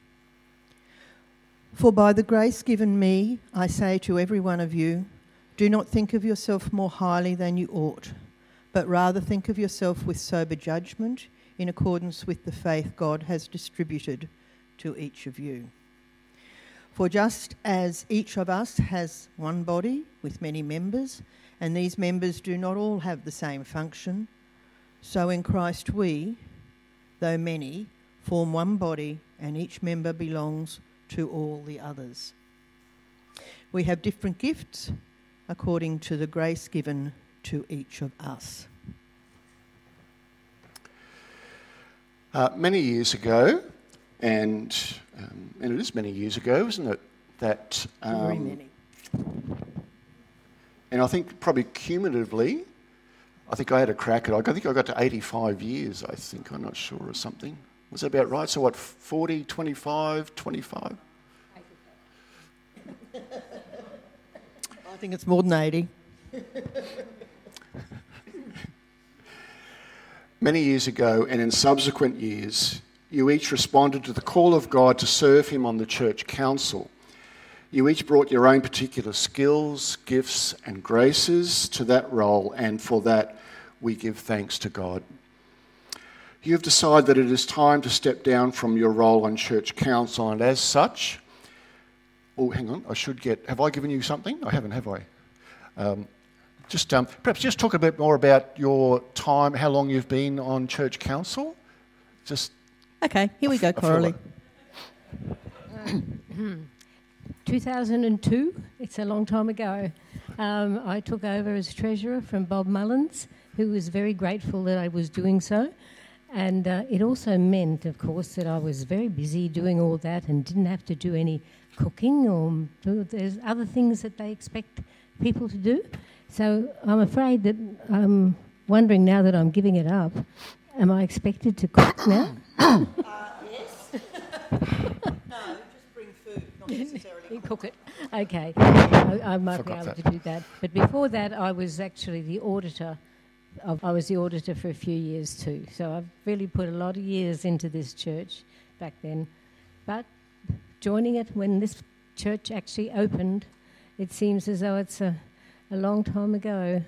For by the grace given me, I say to every one of you, do not think of yourself more highly than you ought, but rather think of yourself with sober judgment in accordance with the faith God has distributed to each of you. For just as each of us has one body with many members, and these members do not all have the same function, so in Christ we, though many, form one body, and each member belongs to all the others. We have different gifts according to the grace given to each of us. Uh, many years ago, and um, and it is many years ago, isn't it? That um, Very many. And I think probably cumulatively, I think I had a crack at it. I think I got to eighty-five years, I think. I'm not sure, or something. Was that about right? So what, forty, twenty-five, twenty-five? I think it's more than eighty. Many years ago, and in subsequent years, you each responded to the call of God to serve him on the church council. You each brought your own particular skills, gifts and graces to that role, and for that we give thanks to God. You have decided that it is time to step down from your role on church council, and as such, oh, hang on, I should get, have I given you something? I haven't, have I? Um, just um, perhaps just talk a bit more about your time, how long you've been on church council. Just Okay, here we go, Coralie. two thousand two, it's a long time ago. Um, I took over as treasurer from Bob Mullins, who was very grateful that I was doing so. And uh, it also meant, of course, that I was very busy doing all that and didn't have to do any cooking or do, there's other things that they expect people to do. So I'm afraid that I'm wondering now that I'm giving it up, am I expected to cook now? Uh, yes. No, just bring food, not necessarily You cook it. Okay. I, I might Forgot be able that. to do that. But before that, I was actually the auditor. Of, I was the auditor for a few years too. So I've really put a lot of years into this church back then. But joining it when this church actually opened, it seems as though it's a, a long time ago.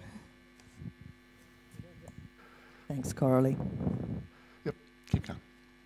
Thanks, Coralie. Yep, keep going.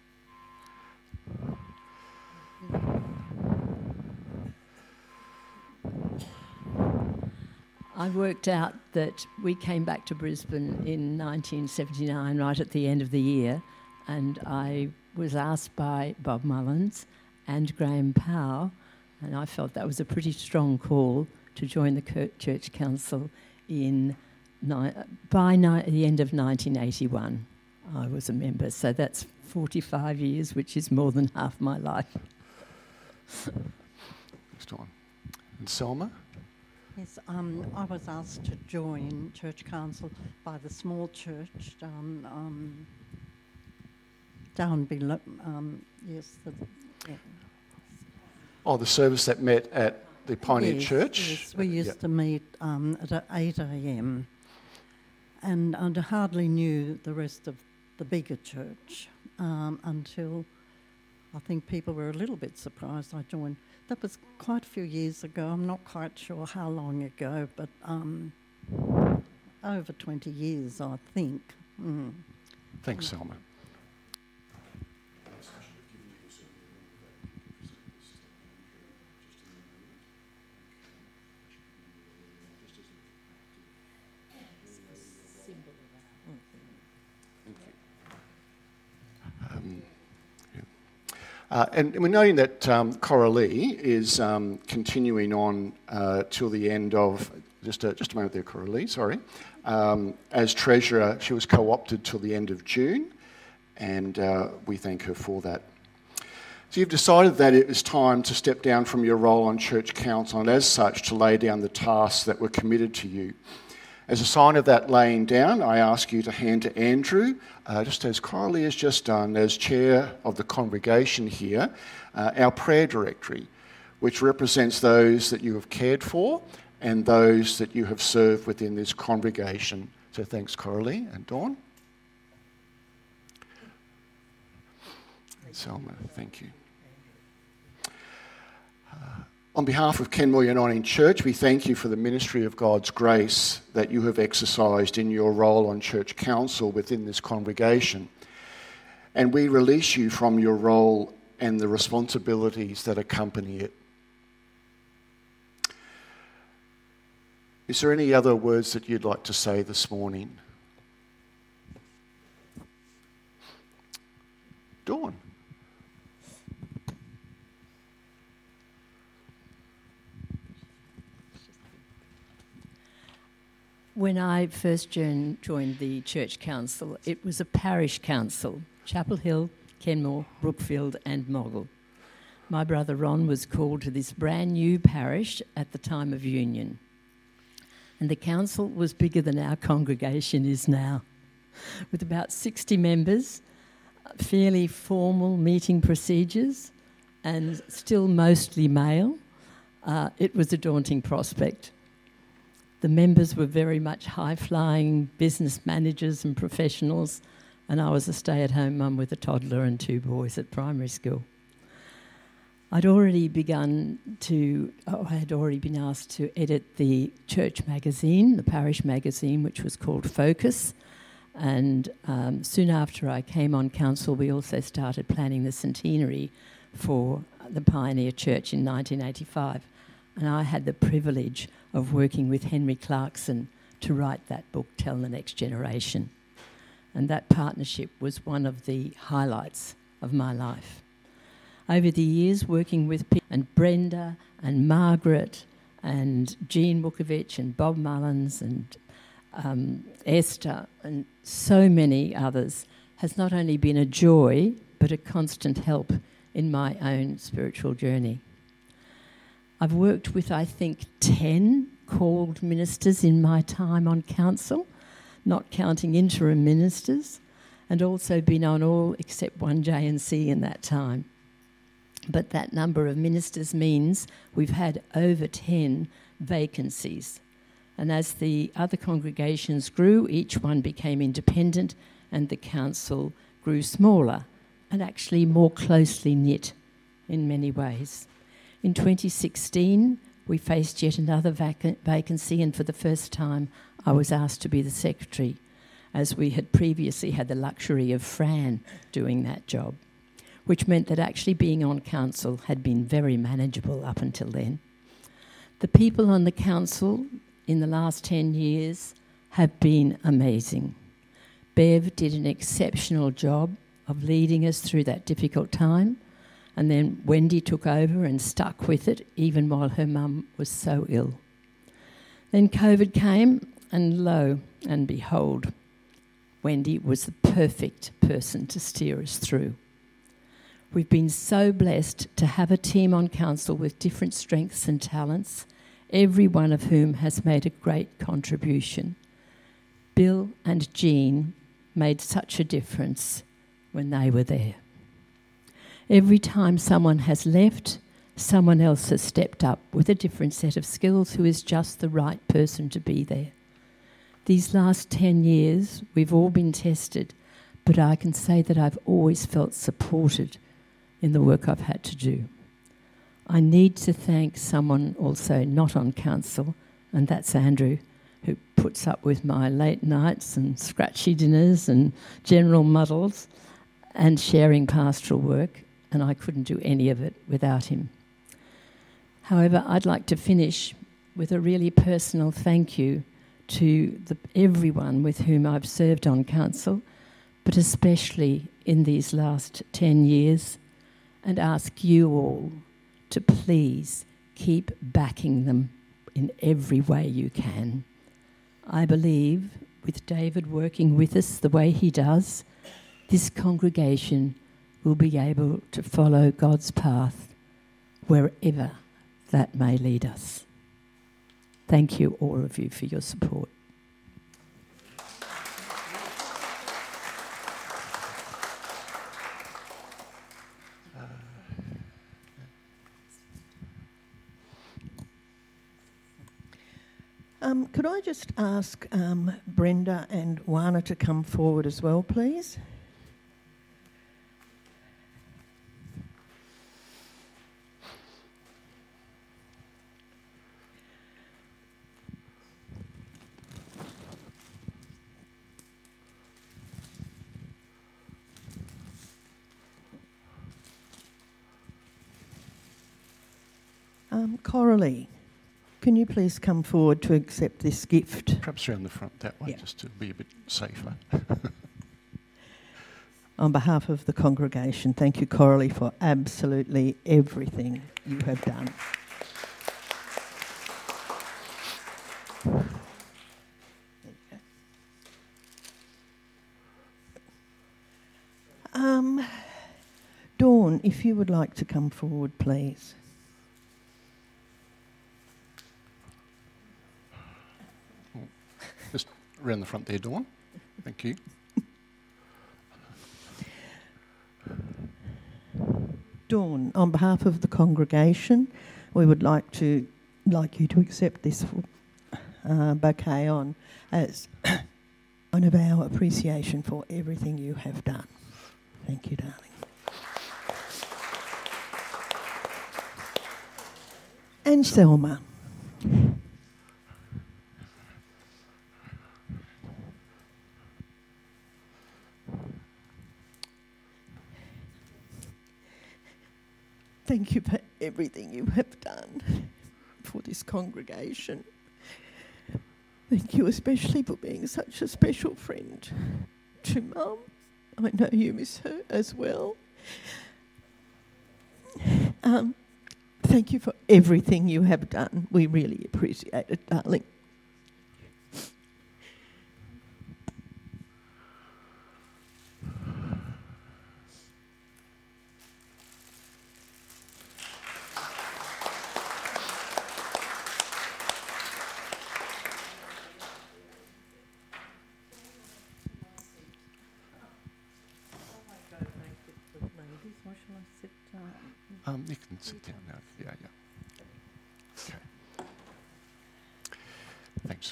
I worked out that we came back to Brisbane in nineteen seventy-nine, right at the end of the year, and I was asked by Bob Mullins and Graham Powell, and I felt that was a pretty strong call to join the church council in ni- by ni- the end of nineteen eighty-one. I was a member, so that's forty-five years, which is more than half my life. Next one. And Selma? Yes, um, I was asked to join church council by the small church down um, down below. Um, yes, the, yeah. Oh, the service that met at the Pioneer yes, Church? Yes, we used Yep. to meet um, at eight a.m. and I hardly knew the rest of the bigger church um, until I think people were a little bit surprised I joined. That was quite a few years ago. I'm not quite sure how long ago, but um, over twenty years, I think. Mm. Thanks, Selma. Um, yeah. Uh, and we're noting that um, Coralie is um, continuing on uh, till the end of, just a, just a moment there, Coralie, sorry. Um, as Treasurer, she was co-opted till the end of June, and uh, we thank her for that. So you've decided that it is time to step down from your role on Church Council, and as such to lay down the tasks that were committed to you. As a sign of that laying down, I ask you to hand to Andrew, uh, just as Coralie has just done, as chair of the congregation here, uh, our prayer directory, which represents those that you have cared for and those that you have served within this congregation. So thanks, Coralie and Dawn. Selma, thank you. Uh, On behalf of Kenmore Uniting Church, we thank you for the ministry of God's grace that you have exercised in your role on Church Council within this congregation. And we release you from your role and the responsibilities that accompany it. Is there any other words that you'd like to say this morning? Dawn. When I first joined, joined the church council, it was a parish council, Chapel Hill, Kenmore, Brookfield and Moggill. My brother Ron was called to this brand new parish at the time of union. And the council was bigger than our congregation is now, with about sixty members, fairly formal meeting procedures, and still mostly male. Uh, it was a daunting prospect. The members were very much high-flying business managers and professionals, and I was a stay-at-home mum with a toddler and two boys at primary school. I'd already begun to, oh, I had already been asked to edit the church magazine, the parish magazine, which was called Focus, and um, soon after I came on council, we also started planning the centenary for the Pioneer Church in nineteen eighty-five. And I had the privilege of working with Henry Clarkson to write that book, Tell the Next Generation. And that partnership was one of the highlights of my life. Over the years, working with people, and Brenda and Margaret and Jean Vukovic and Bob Mullins and um, Esther and so many others, has not only been a joy, but a constant help in my own spiritual journey. I've worked with, I think, ten called ministers in my time on council, not counting interim ministers, and also been on all except one J and C in that time. But that number of ministers means we've had over ten vacancies. And as the other congregations grew, each one became independent and the council grew smaller and actually more closely knit in many ways. In twenty sixteen, we faced yet another vac- vacancy, and for the first time, I was asked to be the secretary, as we had previously had the luxury of Fran doing that job, which meant that actually being on council had been very manageable up until then. The people on the council in the last ten years have been amazing. Bev did an exceptional job of leading us through that difficult time. And then Wendy took over and stuck with it, even while her mum was so ill. Then COVID came, and lo and behold, Wendy was the perfect person to steer us through. We've been so blessed to have a team on council with different strengths and talents, every one of whom has made a great contribution. Bill and Jean made such a difference when they were there. Every time someone has left, someone else has stepped up with a different set of skills who is just the right person to be there. These last ten years, we've all been tested, but I can say that I've always felt supported in the work I've had to do. I need to thank someone also not on council, and that's Andrew, who puts up with my late nights and scratchy dinners and general muddles and sharing pastoral work, and I couldn't do any of it without him. However, I'd like to finish with a really personal thank you to the, everyone with whom I've served on council, but especially in these last ten years, and ask you all to please keep backing them in every way you can. I believe, with David working with us the way he does, this congregation will be able to follow God's path wherever that may lead us. Thank you, all of you, for your support. Um, could I just ask um, Brenda and Wana to come forward as well, please? Um, Coralie, can you please come forward to accept this gift? Perhaps around the front that way, Yeah. just to be a bit safer. On behalf of the congregation, thank you, Coralie, for absolutely everything you have done. Um, Dawn, if you would like to come forward, please. Just around the front there, Dawn. Thank you. Dawn, on behalf of the congregation, we would like to like you to accept this uh, bouquet on as one of our appreciation for everything you have done. Thank you, darling. And Selma. Thank you for everything you have done for this congregation. Thank you especially for being such a special friend to Mum. I know you miss her as well. Um, thank you for everything you have done. We really appreciate it, darling. Um, you can sit down now. Yeah, yeah. Okay. Thanks.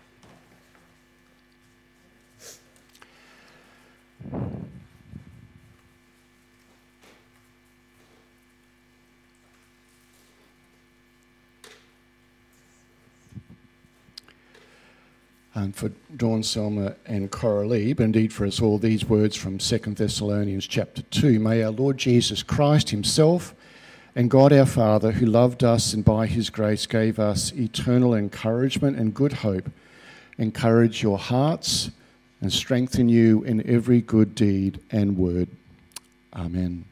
And for Dawn, Selma and Coralie, but indeed for us all, these words from Second Thessalonians chapter two. May our Lord Jesus Christ himself and God our Father, who loved us and by his grace gave us eternal encouragement and good hope, encourage your hearts and strengthen you in every good deed and word. Amen.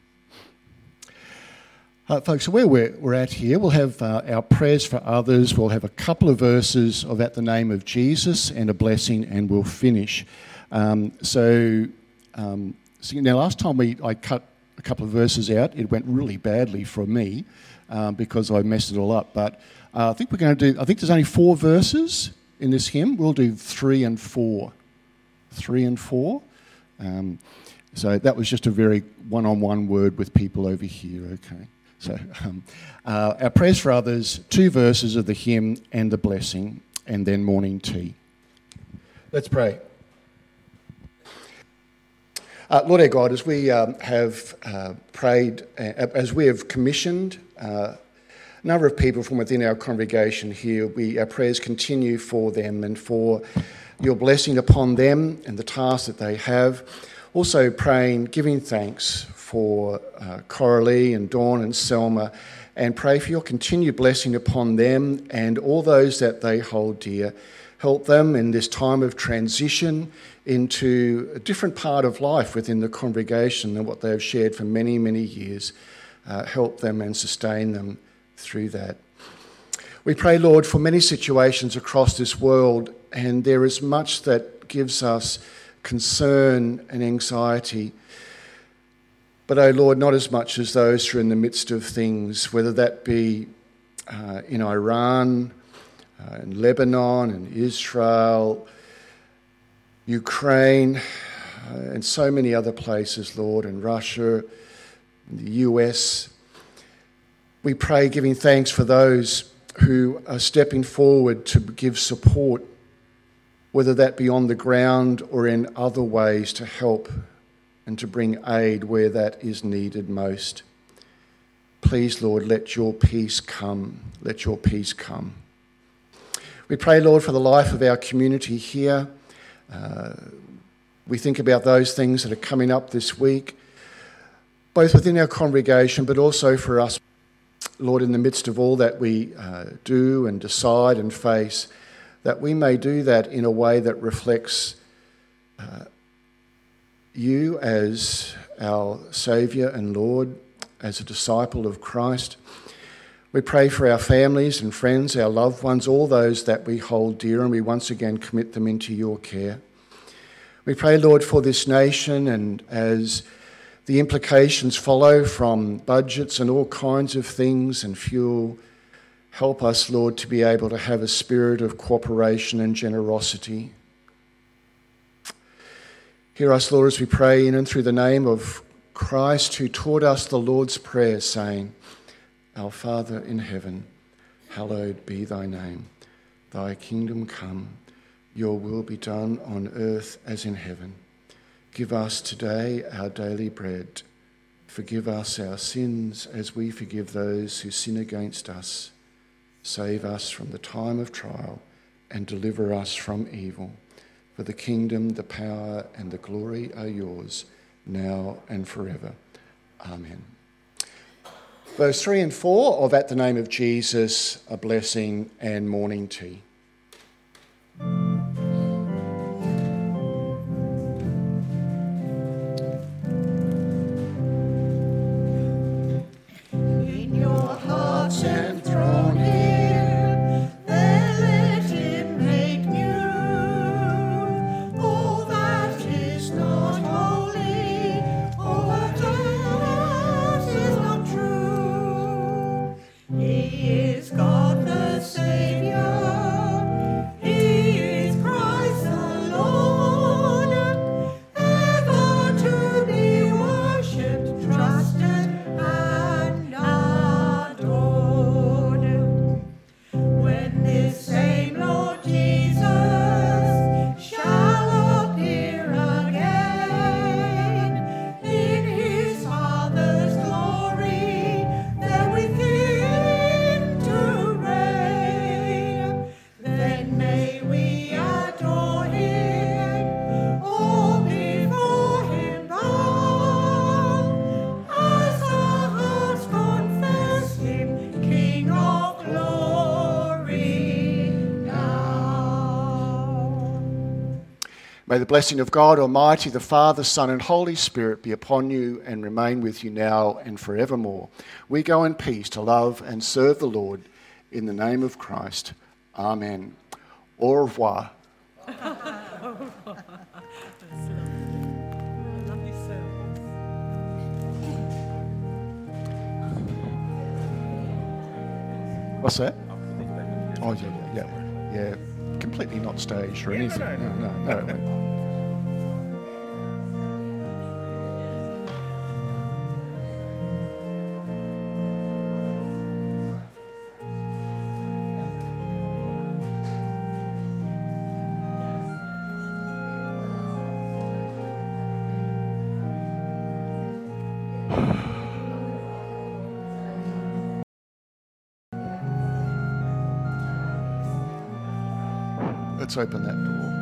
Uh, folks, so where we're, we're at here, we'll have uh, our prayers for others. We'll have a couple of verses of At the Name of Jesus and a blessing, and we'll finish. Um, so, um, so, now last time we I cut a couple of verses out, it went really badly for me um, because I messed it all up. But uh, I think we're going to do, I think there's only four verses in this hymn. We'll do three and four. Three and four. Um, so that was just a very one-on-one word with people over here, okay. So um, uh, our prayers for others, two verses of the hymn and the blessing, and then morning tea. Let's pray. Uh, Lord our God, as we um, have uh, prayed, uh, as we have commissioned uh, a number of people from within our congregation here, we our prayers continue for them and for your blessing upon them and the tasks that they have. Also praying, giving thanks for uh, Coralie and Dawn and Selma, and pray for your continued blessing upon them and all those that they hold dear. Help them in this time of transition into a different part of life within the congregation than what they have shared for many, many years. Uh, help them and sustain them through that. We pray, Lord, for many situations across this world, and there is much that gives us concern and anxiety. But, oh Lord, not as much as those who are in the midst of things, whether that be uh, in Iran, uh, in Lebanon, in Israel, Ukraine, uh, and so many other places, Lord, in Russia, in the U S. We pray, giving thanks for those who are stepping forward to give support, whether that be on the ground or in other ways to help and to bring aid where that is needed most. Please, Lord, let your peace come. Let your peace come. We pray, Lord, for the life of our community here. Uh, we think about those things that are coming up this week, both within our congregation, but also for us, Lord, in the midst of all that we uh, do and decide and face, that we may do that in a way that reflects uh, you as our Saviour and Lord, as a disciple of Christ. We pray for our families and friends, our loved ones, all those that we hold dear, and we once again commit them into your care. We pray, Lord, for this nation, and as the implications follow from budgets and all kinds of things and fuel, help us, Lord, to be able to have a spirit of cooperation and generosity. Hear us, Lord, as we pray in and through the name of Christ, who taught us the Lord's Prayer, saying, Our Father in heaven, hallowed be thy name. Thy kingdom come, your will be done on earth as in heaven. Give us today our daily bread. Forgive us our sins as we forgive those who sin against us. Save us from the time of trial and deliver us from evil. For the kingdom, the power, and the glory are yours, now and forever. Amen. Verse three and four of At the Name of Jesus, a blessing and morning tea. In your hearts and throne here, there let him make new all that is not holy, all that is not true. He is God the Saviour, He is Christ the Lord, ever to be worshipped, trusted, and adored. When this same Lord Jesus shall appear again in his Father's glory, there with him to reign, then may we adore him, all before him bow, as our hearts confess him, King of glory now. May the blessing of God Almighty, the Father, Son, and Holy Spirit be upon you and remain with you now and forevermore. We go in peace to love and serve the Lord in the name of Christ. Amen. Au revoir. What's that? Oh, yeah, yeah, yeah. Yeah, completely not staged or anything. No, no, no. Let's open that door.